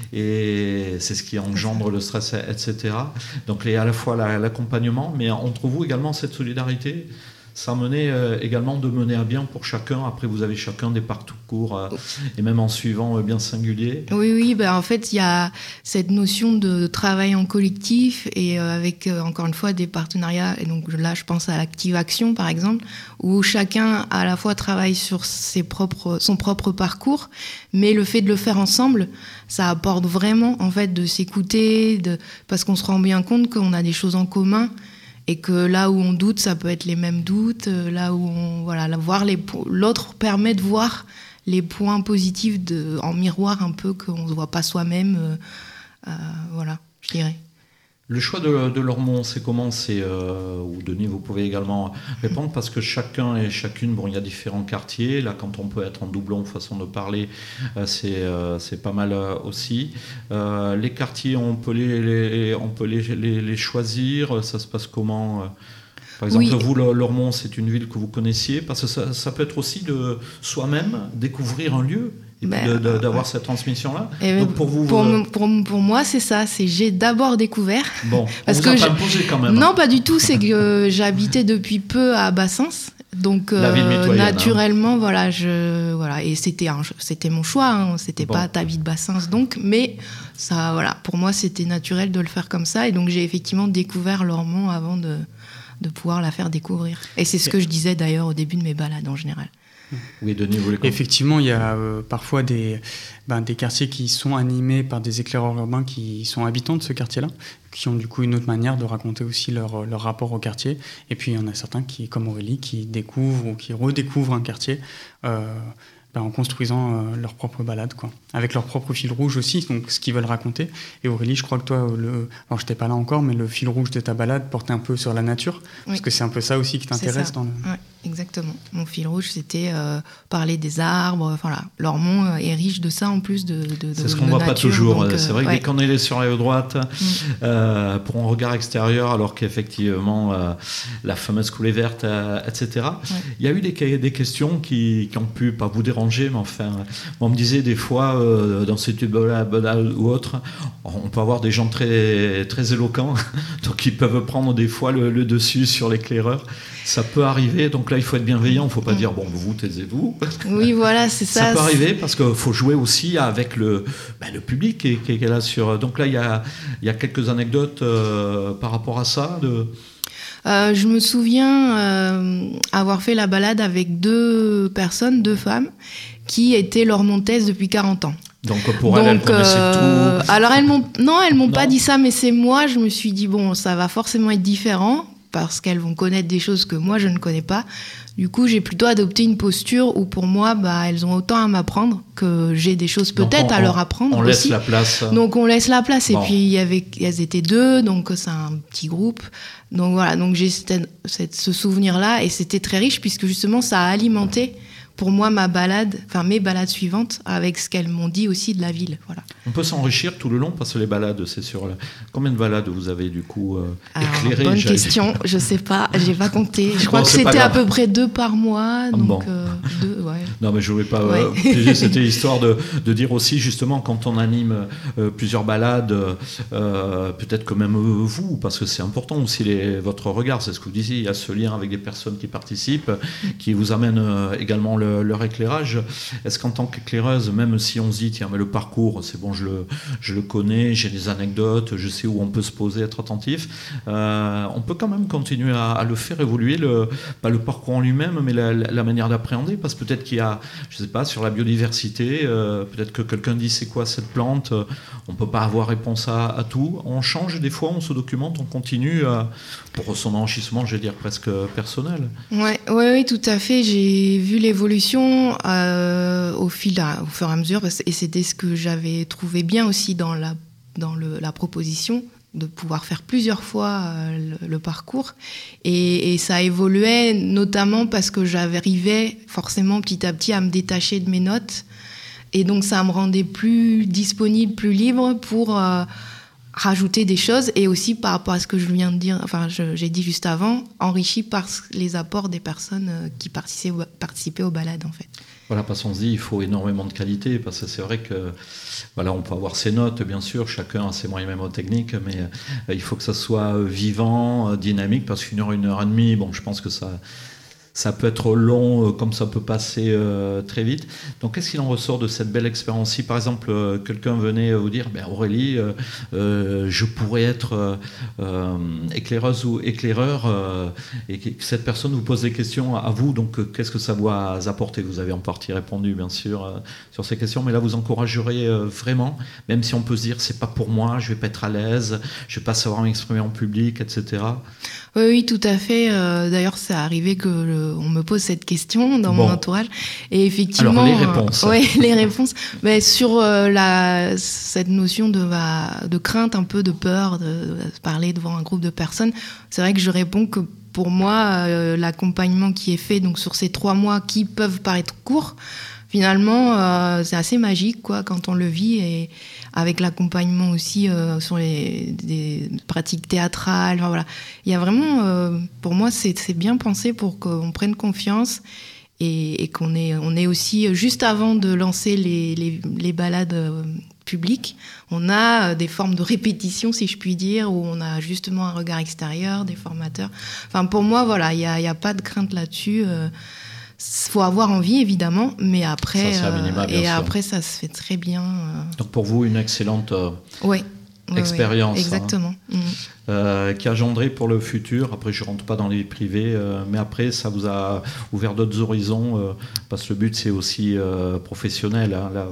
Speaker 1: et c'est ce qui engendre le stress, et cetera. Donc il y a à la fois la, l'accompagnement, mais entre vous également cette solidarité, ça menait euh, également de mener à bien pour chacun. Après, vous avez chacun des parcours, euh, et même en suivant euh, bien singuliers.
Speaker 6: Oui, oui, ben en fait, il y a cette notion de travail en collectif et euh, avec, euh, encore une fois, des partenariats. Et donc là, je pense à l'Active Action, par exemple, où chacun à la fois travaille sur ses propres, son propre parcours, mais le fait de le faire ensemble, ça apporte vraiment, en fait, de s'écouter, de, parce qu'on se rend bien compte qu'on a des choses en commun. Et que là où on doute, ça peut être les mêmes doutes. Là où on, voilà, voir les, l'autre permet de voir les points positifs de, en miroir un peu qu'on ne se voit pas soi-même. Euh, euh, voilà, je dirais.
Speaker 1: Le choix de, de Lormont, c'est comment c'est, euh, ou Denis, vous pouvez également répondre, parce que chacun et chacune, bon, il y a différents quartiers. Là, quand on peut être en doublon, façon de parler, euh, c'est, euh, c'est pas mal euh, aussi. Euh, les quartiers, on peut les, les, on peut les, les, les choisir. Ça se passe comment euh Par exemple, oui. Vous, Lormont, c'est une ville que vous connaissiez, parce que ça, ça peut être aussi de soi-même découvrir un lieu. Et ben, de, de, d'avoir ouais. cette transmission-là. Et donc pour vous,
Speaker 6: pour,
Speaker 1: euh...
Speaker 6: pour, pour moi, c'est ça. C'est j'ai d'abord découvert.
Speaker 1: Bon,
Speaker 6: parce
Speaker 1: on
Speaker 6: que
Speaker 1: vous a
Speaker 6: je...
Speaker 1: pas imposé quand même.
Speaker 6: Non, pas du tout. C'est que euh, j'habitais depuis peu à Bassens, donc euh, naturellement, hein. voilà, je voilà, et c'était un, c'était mon choix. Hein, c'était bon. Pas ta vie de Bassens, donc, mais ça, voilà, pour moi, c'était naturel de le faire comme ça, et donc j'ai effectivement découvert Lormont avant de de pouvoir la faire découvrir. Et c'est ce que je disais d'ailleurs au début de mes balades en général.
Speaker 1: Oui, Denis, vous voulez comment ?
Speaker 7: Effectivement, il y a euh, parfois des, ben, des quartiers qui sont animés par des éclaireurs urbains qui sont habitants de ce quartier-là, qui ont du coup une autre manière de raconter aussi leur, leur rapport au quartier. Et puis il y en a certains, qui, comme Aurélie, qui découvrent ou qui redécouvrent un quartier euh, ben, en construisant euh, leur propre balade, quoi, avec leur propre fil rouge aussi, donc ce qu'ils veulent raconter. Et Aurélie, je crois que toi, le, alors je n'étais pas là encore, mais le fil rouge de ta balade portait un peu sur la nature, oui. Parce que c'est un peu ça aussi qui t'intéresse dans le...
Speaker 6: Ouais. Exactement. Mon fil rouge, c'était euh, parler des arbres. Enfin, là, Lormont euh, est riche de ça en plus de, de
Speaker 1: C'est ce qu'on
Speaker 6: ne
Speaker 1: voit pas toujours.
Speaker 6: Donc,
Speaker 1: c'est vrai
Speaker 6: euh,
Speaker 1: que
Speaker 6: ouais.
Speaker 1: dès qu'on est sur la droite, mm. euh, pour un regard extérieur, alors qu'effectivement, euh, la fameuse coulée verte, euh, et cetera. Ouais. Il y a eu des, des questions qui, qui ont pu pas vous déranger, mais enfin, on me disait des fois, euh, dans cette balade ou autre, on peut avoir des gens très, très éloquents, donc ils peuvent prendre des fois le, le dessus sur l'éclaireur. Ça peut arriver, donc là il faut être bienveillant, il ne faut pas mmh. dire bon vous taisez-vous.
Speaker 6: Oui voilà c'est ça.
Speaker 1: Ça peut arriver parce qu'il faut jouer aussi avec le, ben, le public qui est, qui est là sur. Donc là il y a, il y a quelques anecdotes euh, par rapport à ça. De...
Speaker 6: Euh, je me souviens euh, avoir fait la balade avec deux personnes, deux femmes, qui étaient lormontaises depuis quarante ans.
Speaker 1: Donc pour elle, Donc, elle connaissait euh,
Speaker 6: tout. Alors elles m'ont, non, elles m'ont non. pas dit ça, mais c'est moi. Je me suis dit bon, ça va forcément être différent parce qu'elles vont connaître des choses que moi je ne connais pas. Du coup, j'ai plutôt adopté une posture où pour moi, bah, elles ont autant à m'apprendre que j'ai des choses peut-être on, à leur apprendre.
Speaker 1: On
Speaker 6: aussi.
Speaker 1: laisse la place.
Speaker 6: Donc on laisse la place. Bon. Et puis il y avait, elles étaient deux, donc c'est un petit groupe. Donc voilà, donc j'ai cette, cette, ce souvenir-là et c'était très riche puisque justement ça a alimenté pour moi ma balade, enfin mes balades suivantes avec ce qu'elles m'ont dit aussi de la ville. Voilà.
Speaker 1: On peut s'enrichir tout le long parce que les balades, c'est sur la... Combien de balades vous avez du coup euh,
Speaker 6: Alors,
Speaker 1: éclairées?
Speaker 6: Bonne question, je sais pas, j'ai pas compté. Je crois bon, que c'était à peu près deux par mois, donc bon. euh, deux, ouais.
Speaker 1: Non mais je voulais pas ouais. euh, piéger, c'était histoire de, de dire aussi justement quand on anime euh, plusieurs balades, euh, peut-être que même euh, vous, parce que c'est important aussi les, votre regard, c'est ce que vous disiez, il y a ce lien avec des personnes qui participent, qui vous amènent euh, également le leur éclairage. Est-ce qu'en tant qu'éclaireuse, même si on se dit tiens mais le parcours c'est bon, je le, je le connais, j'ai des anecdotes, je sais où on peut se poser, être attentif, euh, on peut quand même continuer à, à le faire évoluer, le, pas le parcours en lui-même mais la, la manière d'appréhender, parce que peut-être qu'il y a, je sais pas, sur la biodiversité, euh, peut-être que quelqu'un dit c'est quoi cette plante, on peut pas avoir réponse à, à tout, on change des fois, on se documente, on continue euh, pour son enrichissement, je vais dire presque personnel.
Speaker 6: Ouais, ouais, oui, tout à fait, j'ai vu l'évolution Euh, au fil, au fur et à mesure, et c'était ce que j'avais trouvé bien aussi dans la, dans le, la proposition de pouvoir faire plusieurs fois euh, le, le parcours. Et, et ça évoluait notamment parce que j'arrivais forcément petit à petit à me détacher de mes notes. Et donc ça me rendait plus disponible, plus libre pour euh, rajouter des choses. Et aussi par rapport à ce que je viens de dire, enfin je, j'ai dit juste avant, enrichi par les apports des personnes euh, qui participaient, participaient aux balades en fait.
Speaker 1: Voilà, parce qu'on se dit il faut énormément de qualité, parce que c'est vrai que voilà, on peut avoir ses notes, bien sûr, chacun a ses moyens mémotechniques, mais euh, il faut que ça soit vivant, euh, dynamique, parce qu'une heure, une heure et demie, bon, je pense que ça, ça peut être long, euh, comme ça peut passer euh, très vite. Donc, qu'est-ce qu'il en ressort de cette belle expérience? Si, par exemple, euh, quelqu'un venait vous dire, ben, Aurélie, euh, euh, je pourrais être euh, euh, éclaireuse ou éclaireur, euh, et que cette personne vous pose des questions à vous, donc euh, qu'est-ce que ça vous a apporté? Vous avez en partie répondu, bien sûr, euh, sur ces questions, mais là, vous encouragerez euh, vraiment, même si on peut se dire, c'est pas pour moi, je vais pas être à l'aise, je vais pas savoir m'exprimer en public, et cetera.
Speaker 6: Oui, oui, tout à fait. Euh, d'ailleurs, c'est arrivé que le, on me pose cette question dans
Speaker 1: bon.
Speaker 6: mon entourage. Et effectivement,
Speaker 1: alors les réponses.
Speaker 6: Euh, ouais, les réponses. Mais sur euh, la cette notion de bah, de crainte, un peu de peur, de, de parler devant un groupe de personnes, c'est vrai que je réponds que pour moi, euh, l'accompagnement qui est fait donc sur ces trois mois qui peuvent paraître courts, finalement, euh, c'est assez magique quoi quand on le vit, et avec l'accompagnement aussi euh, sur les des pratiques théâtrales. Enfin, voilà, il y a vraiment, euh, pour moi, c'est, c'est bien pensé pour qu'on prenne confiance et, et qu'on est on est aussi juste avant de lancer les les, les balades euh, publiques. On a des formes de répétition, si je puis dire, où on a justement un regard extérieur, des formateurs. Enfin, pour moi, voilà, il y a il y a pas de crainte là-dessus. Euh, faut avoir envie évidemment, mais après
Speaker 1: ça, c'est à minima, bien
Speaker 6: euh, et
Speaker 1: sûr.
Speaker 6: après ça se fait très bien. Euh...
Speaker 1: Donc pour vous une excellente euh,
Speaker 6: ouais, ouais,
Speaker 1: expérience,
Speaker 6: ouais, exactement.
Speaker 1: Hein, mmh. euh, qui a engendré pour le futur. Après je rentre pas dans les privés, euh, mais après ça vous a ouvert d'autres horizons, euh, parce que le but c'est aussi euh, professionnel. Hein, là,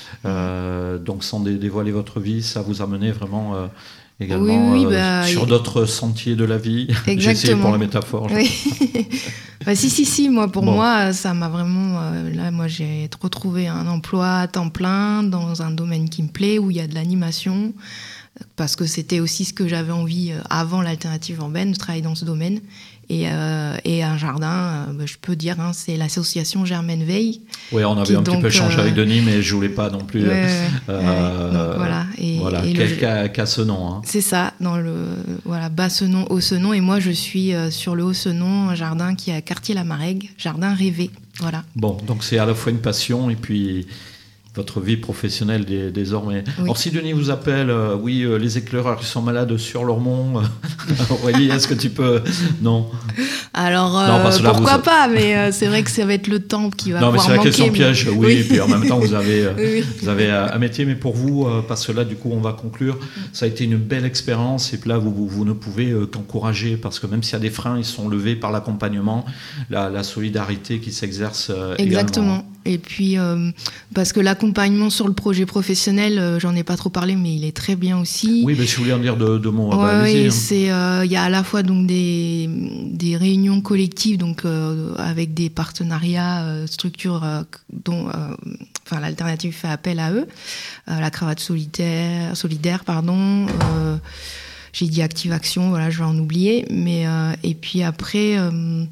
Speaker 1: euh, donc sans dé- dévoiler votre vie, ça vous a mené vraiment. Euh, également
Speaker 6: oui, oui,
Speaker 1: euh,
Speaker 6: bah,
Speaker 1: sur
Speaker 6: y...
Speaker 1: d'autres sentiers de la vie.
Speaker 6: Exactement.
Speaker 1: J'ai essayé pour la métaphore.
Speaker 6: Oui. bah, si, si, si, moi, pour
Speaker 1: bon.
Speaker 6: moi, ça m'a vraiment... Euh, là, moi, j'ai retrouvé un emploi à temps plein dans un domaine qui me plaît, où il y a de l'animation, parce que c'était aussi ce que j'avais envie, euh, avant l'alternative urbaine, de travailler dans ce domaine. Et, euh, et un jardin, euh, bah, je peux dire, hein, c'est l'association Germaine Veille.
Speaker 1: Oui, on avait un donc, petit peu échangé euh... avec Denis, mais je voulais pas non plus.
Speaker 6: Ouais, ouais,
Speaker 1: euh,
Speaker 6: ouais. Donc, voilà. Et,
Speaker 1: voilà,
Speaker 6: et
Speaker 1: qu'a,
Speaker 6: le...
Speaker 1: qu'a, qu'a ce nom. Hein.
Speaker 6: C'est ça, dans le voilà, Bas-Senon, Haut-Senon, et moi je suis euh, sur le Haut-Senon, un jardin qui est à Quartier-la-Marègue, jardin rêvé. Voilà.
Speaker 1: Bon, donc c'est à la fois une passion et puis votre vie professionnelle dé- désormais. Oui. Alors si Denis vous appelle, euh, oui, euh, les éclaireurs qui sont malades sur Lormont, euh, Aurélie, est-ce que tu peux... Non.
Speaker 6: Alors, euh, non, pourquoi vous... pas, mais euh, c'est vrai que ça va être le temps qui va
Speaker 1: non,
Speaker 6: pouvoir
Speaker 1: manquer. Non, mais
Speaker 6: c'est
Speaker 1: la question
Speaker 6: mais...
Speaker 1: piège, oui, oui, et puis en même temps, vous avez, euh,
Speaker 6: oui.
Speaker 1: vous avez un métier, mais pour vous, euh, parce que là, du coup, on va conclure, ça a été une belle expérience, et puis là, vous, vous, vous ne pouvez euh, qu'encourager, parce que même s'il y a des freins, ils sont levés par l'accompagnement, la, la solidarité qui s'exerce euh,
Speaker 6: Exactement.
Speaker 1: Également.
Speaker 6: Et puis, euh, parce que l'accompagnement sur le projet professionnel, euh, j'en ai pas trop parlé, mais il est très bien aussi.
Speaker 1: Oui, mais si vous voulez en dire deux, deux mots,
Speaker 6: ouais,
Speaker 1: bah, allez-y.
Speaker 6: Oui, c'est, euh, y a à la fois donc des, des réunions collectives, donc euh, avec des partenariats, euh, structures euh, dont, euh, enfin, l'alternative fait appel à eux, euh, la cravate solidaire, solidaire, pardon. Euh, j'ai dit Active Action, voilà, je vais en oublier, mais euh, et puis après. Euh,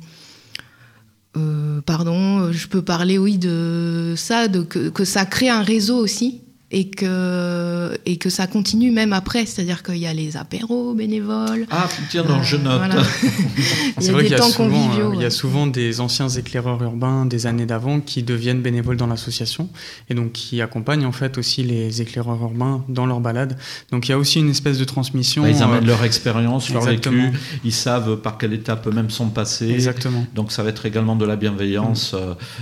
Speaker 6: Euh, pardon, je peux parler, oui, de ça, de, que, que ça crée un réseau aussi, et que, et que ça continue même après, c'est-à-dire qu'il y a les apéros bénévoles.
Speaker 1: Ah, tiens, non, euh, je note. Voilà.
Speaker 6: il y
Speaker 7: C'est
Speaker 6: a
Speaker 7: vrai
Speaker 6: des
Speaker 7: qu'il y a,
Speaker 6: temps
Speaker 7: souvent,
Speaker 6: conviviaux.
Speaker 7: Euh,
Speaker 6: ouais.
Speaker 7: Il y a souvent des anciens éclaireurs urbains des années d'avant qui deviennent bénévoles dans l'association, et donc qui accompagnent en fait aussi les éclaireurs urbains dans leurs balades. Donc il y a aussi une espèce de transmission.
Speaker 1: Bah, ils amènent
Speaker 7: euh,
Speaker 1: leur expérience, leur
Speaker 7: exactement.
Speaker 1: vécu, ils savent par quelle étape eux-mêmes sont passés.
Speaker 7: Exactement.
Speaker 1: Donc ça va être également de la bienveillance, mmh.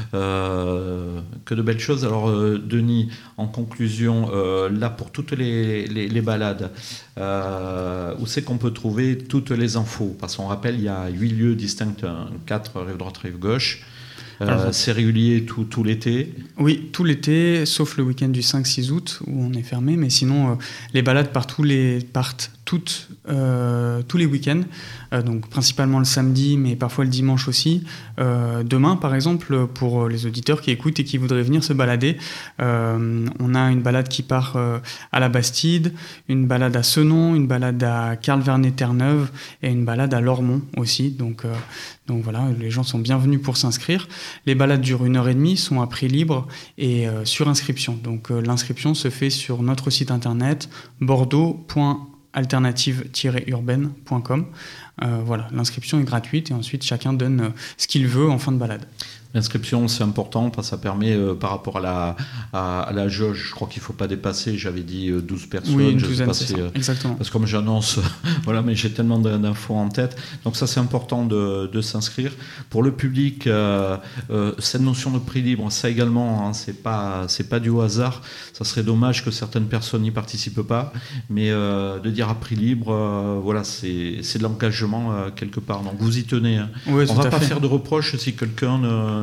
Speaker 1: euh, que de belles choses. Alors euh, Denis, en conclusion, euh, là pour toutes les, les, les balades, euh, où c'est qu'on peut trouver toutes les infos? Parce qu'on rappelle, il y a huit lieux distincts, quatre rive droite, rive gauche. Euh, Alors, c'est régulier tout, tout l'été?
Speaker 7: Oui, tout l'été, sauf le week-end du cinq six août où on est fermé. Mais sinon, euh, les balades partout les, partent toutes, euh, tous les week-ends, euh, donc principalement le samedi, mais parfois le dimanche aussi. Euh, demain, par exemple, pour les auditeurs qui écoutent et qui voudraient venir se balader, euh, on a une balade qui part euh, à la Bastide, une balade à Senon, une balade à Carl-Vernet-Terre-Neuve et une balade à Lormont aussi. Donc, euh, donc voilà, les gens sont bienvenus pour s'inscrire. Les balades durent une heure et demie, sont à prix libre et euh, sur inscription. Donc euh, l'inscription se fait sur notre site internet bordeaux point alternative tiret urbaine point com. Euh, voilà, l'inscription est gratuite et ensuite chacun donne euh, ce qu'il veut en fin de balade.
Speaker 1: L'inscription, c'est important parce que ça permet, euh, par rapport à la, à, à la jauge, je crois qu'il ne faut pas dépasser, j'avais dit euh, douze personnes.
Speaker 7: Oui, une
Speaker 1: je
Speaker 7: douzaine,
Speaker 1: passé,
Speaker 7: c'est ça,
Speaker 1: euh,
Speaker 7: exactement.
Speaker 1: Parce que comme j'annonce, voilà, mais j'ai tellement d'infos en tête. Donc ça, c'est important de, de s'inscrire. Pour le public, euh, euh, cette notion de prix libre, ça également, hein, c'est pas, c'est pas du hasard. Ça serait dommage que certaines personnes n'y participent pas. Mais euh, de dire à prix libre, euh, voilà, c'est, c'est de l'engagement euh, quelque part. Donc vous y tenez. Hein.
Speaker 7: Oui,
Speaker 1: on ne va pas fait. faire de reproches si quelqu'un ne...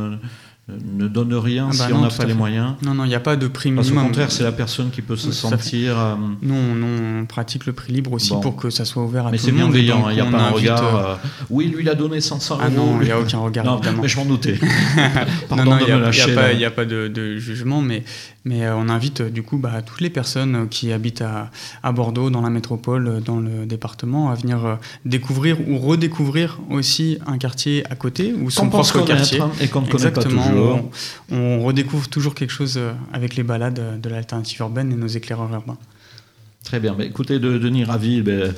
Speaker 1: ne donne rien ah bah si non, on n'a pas les moyens.
Speaker 7: Non, non, il n'y a pas de prix minimum.
Speaker 1: Parce qu'au contraire, c'est la personne qui peut se oui, sentir... Euh...
Speaker 7: Non, non, on pratique le prix libre aussi bon. pour que ça soit ouvert à
Speaker 1: mais
Speaker 7: tout le monde.
Speaker 1: Mais c'est bienveillant, il n'y a pas un
Speaker 7: invite...
Speaker 1: regard... Euh... Oui, lui, il a donné cinq cents euros.
Speaker 7: Ah non, il n'y a aucun regard,
Speaker 1: non,
Speaker 7: évidemment.
Speaker 1: Mais je m'en doutais.
Speaker 7: Pardon non, non, il n'y a, a, a pas de, de jugement, mais, mais euh, on invite du coup bah, toutes les personnes qui habitent à, à Bordeaux, dans la métropole, dans le département, à venir euh, découvrir ou redécouvrir aussi un quartier à côté, ou son propre quartier.
Speaker 1: Et qu'on ne connaît pas toujours.
Speaker 7: On, On redécouvre toujours quelque chose avec les balades de l'alternative urbaine et nos éclaireurs urbains.
Speaker 1: Très bien. Mais écoutez, de, Denis, ravi de,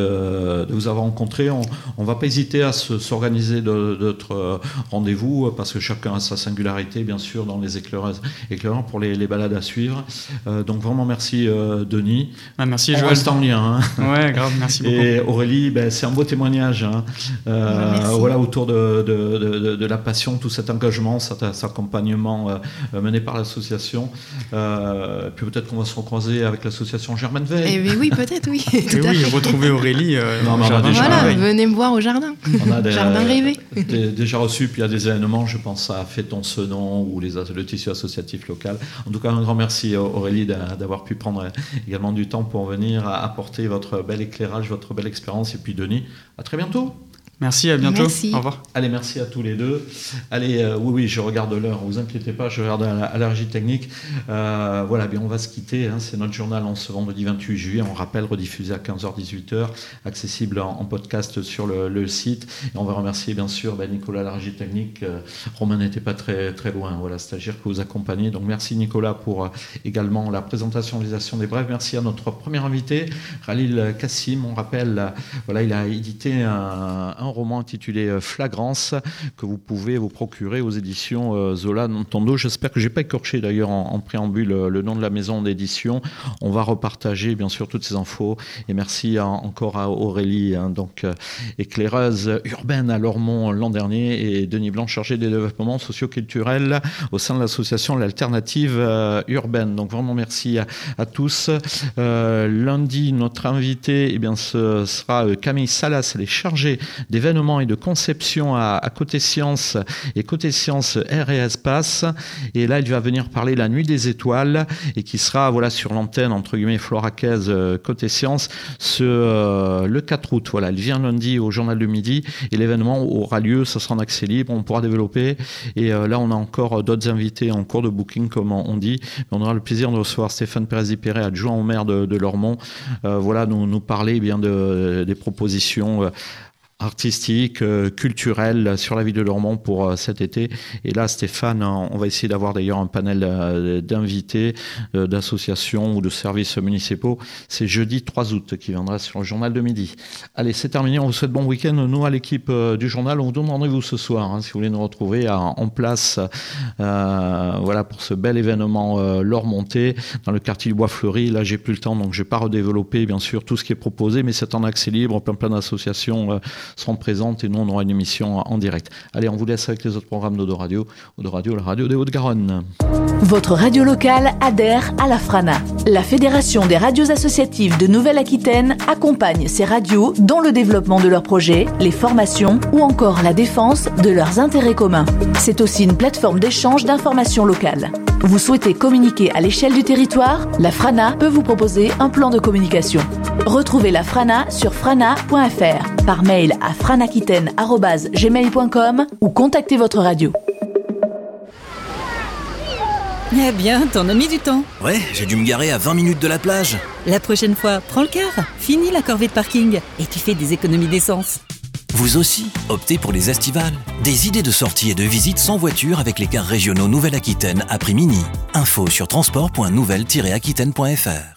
Speaker 1: de, de vous avoir rencontré. On ne va pas hésiter à se, s'organiser d'autres rendez-vous parce que chacun a sa singularité, bien sûr, dans les éclaireurs, éclaireurs pour les, les balades à suivre. Euh, donc vraiment, merci euh, Denis.
Speaker 7: Ah, merci
Speaker 1: Joël. On reste en lien. Hein.
Speaker 7: Ouais, grave, merci beaucoup.
Speaker 1: Et Aurélie, ben, c'est un beau témoignage. Hein. Euh, ouais, voilà, autour de, de, de, de la passion, tout cet engagement, cet, cet accompagnement euh, mené par l'association. Euh, puis peut-être qu'on va se recroiser avec l'association Germaine Veil.
Speaker 6: Eh bien, oui, peut-être, oui.
Speaker 7: Et oui, retrouver Aurélie euh, non, au jardin.
Speaker 6: Voilà, ouais. Venez me voir au jardin. On a des, jardin rêvé.
Speaker 1: Des, déjà reçu, puis il y a des événements, je pense à Fêtons Senon ou les, le tissu associatif local. En tout cas, un grand merci Aurélie d'avoir pu prendre également du temps pour venir apporter votre bel éclairage, votre belle expérience. Et puis Denis, à très bientôt.
Speaker 7: Merci, à bientôt.
Speaker 6: Merci.
Speaker 7: Au revoir.
Speaker 1: Allez, merci à tous les deux. Allez, euh, oui, oui, je regarde l'heure, vous inquiétez pas, je regarde à la régie technique. Euh, voilà, bien, on va se quitter. Hein, c'est notre journal en ce vendredi vingt-huit juillet. On rappelle, rediffusé à quinze heures dix-huit heures, accessible en, en podcast sur le, le site. Et on va remercier bien sûr ben, Nicolas, la régie technique. Euh, Romain n'était pas très, très loin, voilà, stagiaire que vous accompagnez. Donc merci Nicolas pour euh, également la présentation, réalisation des brèves. Merci à notre premier invité, Khalil Kassim. On rappelle, euh, voilà, il a édité un, un roman intitulé Flagrance que vous pouvez vous procurer aux éditions euh, Zola Nintendo. J'espère que j'ai pas écorché d'ailleurs en, en préambule euh, le nom de la maison d'édition. On va repartager bien sûr toutes ces infos et merci à, encore à Aurélie, hein, donc euh, éclaireuse urbaine à Lormont l'an dernier et Denis Blanc chargé des développements socio-culturels au sein de l'association L'Alternative euh, Urbaine. Donc vraiment merci à, à tous. Euh, lundi, notre invité eh bien, ce sera Camille Salas, elle est chargée des d'événements et de conception à, à Côté Science et Côté Science Air et Espace. Et là, il va venir parler la Nuit des Étoiles et qui sera voilà, sur l'antenne, entre guillemets, Floracaise euh, Côté Science, ce, euh, le quatre août. Voilà, il vient lundi au Journal de Midi et l'événement aura lieu, ça sera en accès libre, on pourra développer. Et euh, là, on a encore d'autres invités en cours de booking, comme on dit. On aura le plaisir de recevoir Stéphane Pérez-Perret, adjoint au maire de, de Lormont, euh, voilà, nous, nous parler eh bien, de, des propositions euh, artistique, euh, culturel sur la ville de Lormont pour euh, cet été. Et là, Stéphane, on va essayer d'avoir d'ailleurs un panel euh, d'invités, euh, d'associations ou de services municipaux. C'est jeudi trois août qui viendra sur le journal de midi. Allez, c'est terminé. On vous souhaite bon week-end. Nous, à l'équipe euh, du journal, on vous donne rendez-vous ce soir, hein, si vous voulez nous retrouver à, en place euh, voilà, pour ce bel événement euh, Lormontais dans le quartier du Bois-Fleuri. Là, j'ai plus le temps, donc je ne vais pas redévelopper, bien sûr, tout ce qui est proposé, mais c'est en accès libre, plein plein d'associations euh, seront présentes et nous on aura une émission en direct. Allez, on vous laisse avec les autres programmes d'Odo Radio. Odo Radio, la radio des Hauts-de-Garonne.
Speaker 8: Votre radio locale adhère à la FRANA. La Fédération des radios associatives de Nouvelle-Aquitaine accompagne ces radios dans le développement de leurs projets, les formations ou encore la défense de leurs intérêts communs. C'est aussi une plateforme d'échange d'informations locales. Vous souhaitez communiquer à l'échelle du territoire ? La FRANA peut vous proposer un plan de communication. Retrouvez la Frana sur frana point f r, par mail à franaquitaine arobase gmail point com ou contactez votre radio.
Speaker 9: Eh bien, t'en as mis du temps.
Speaker 10: Ouais, j'ai dû me garer à vingt minutes de la plage.
Speaker 9: La prochaine fois, prends le car, finis la corvée de parking et tu fais des économies d'essence.
Speaker 10: Vous aussi, optez pour les estivales. Des idées de sortie et de visite sans voiture avec les cars régionaux Nouvelle-Aquitaine à prix mini. Info sur transport point nouvelle tiret aquitaine point f r.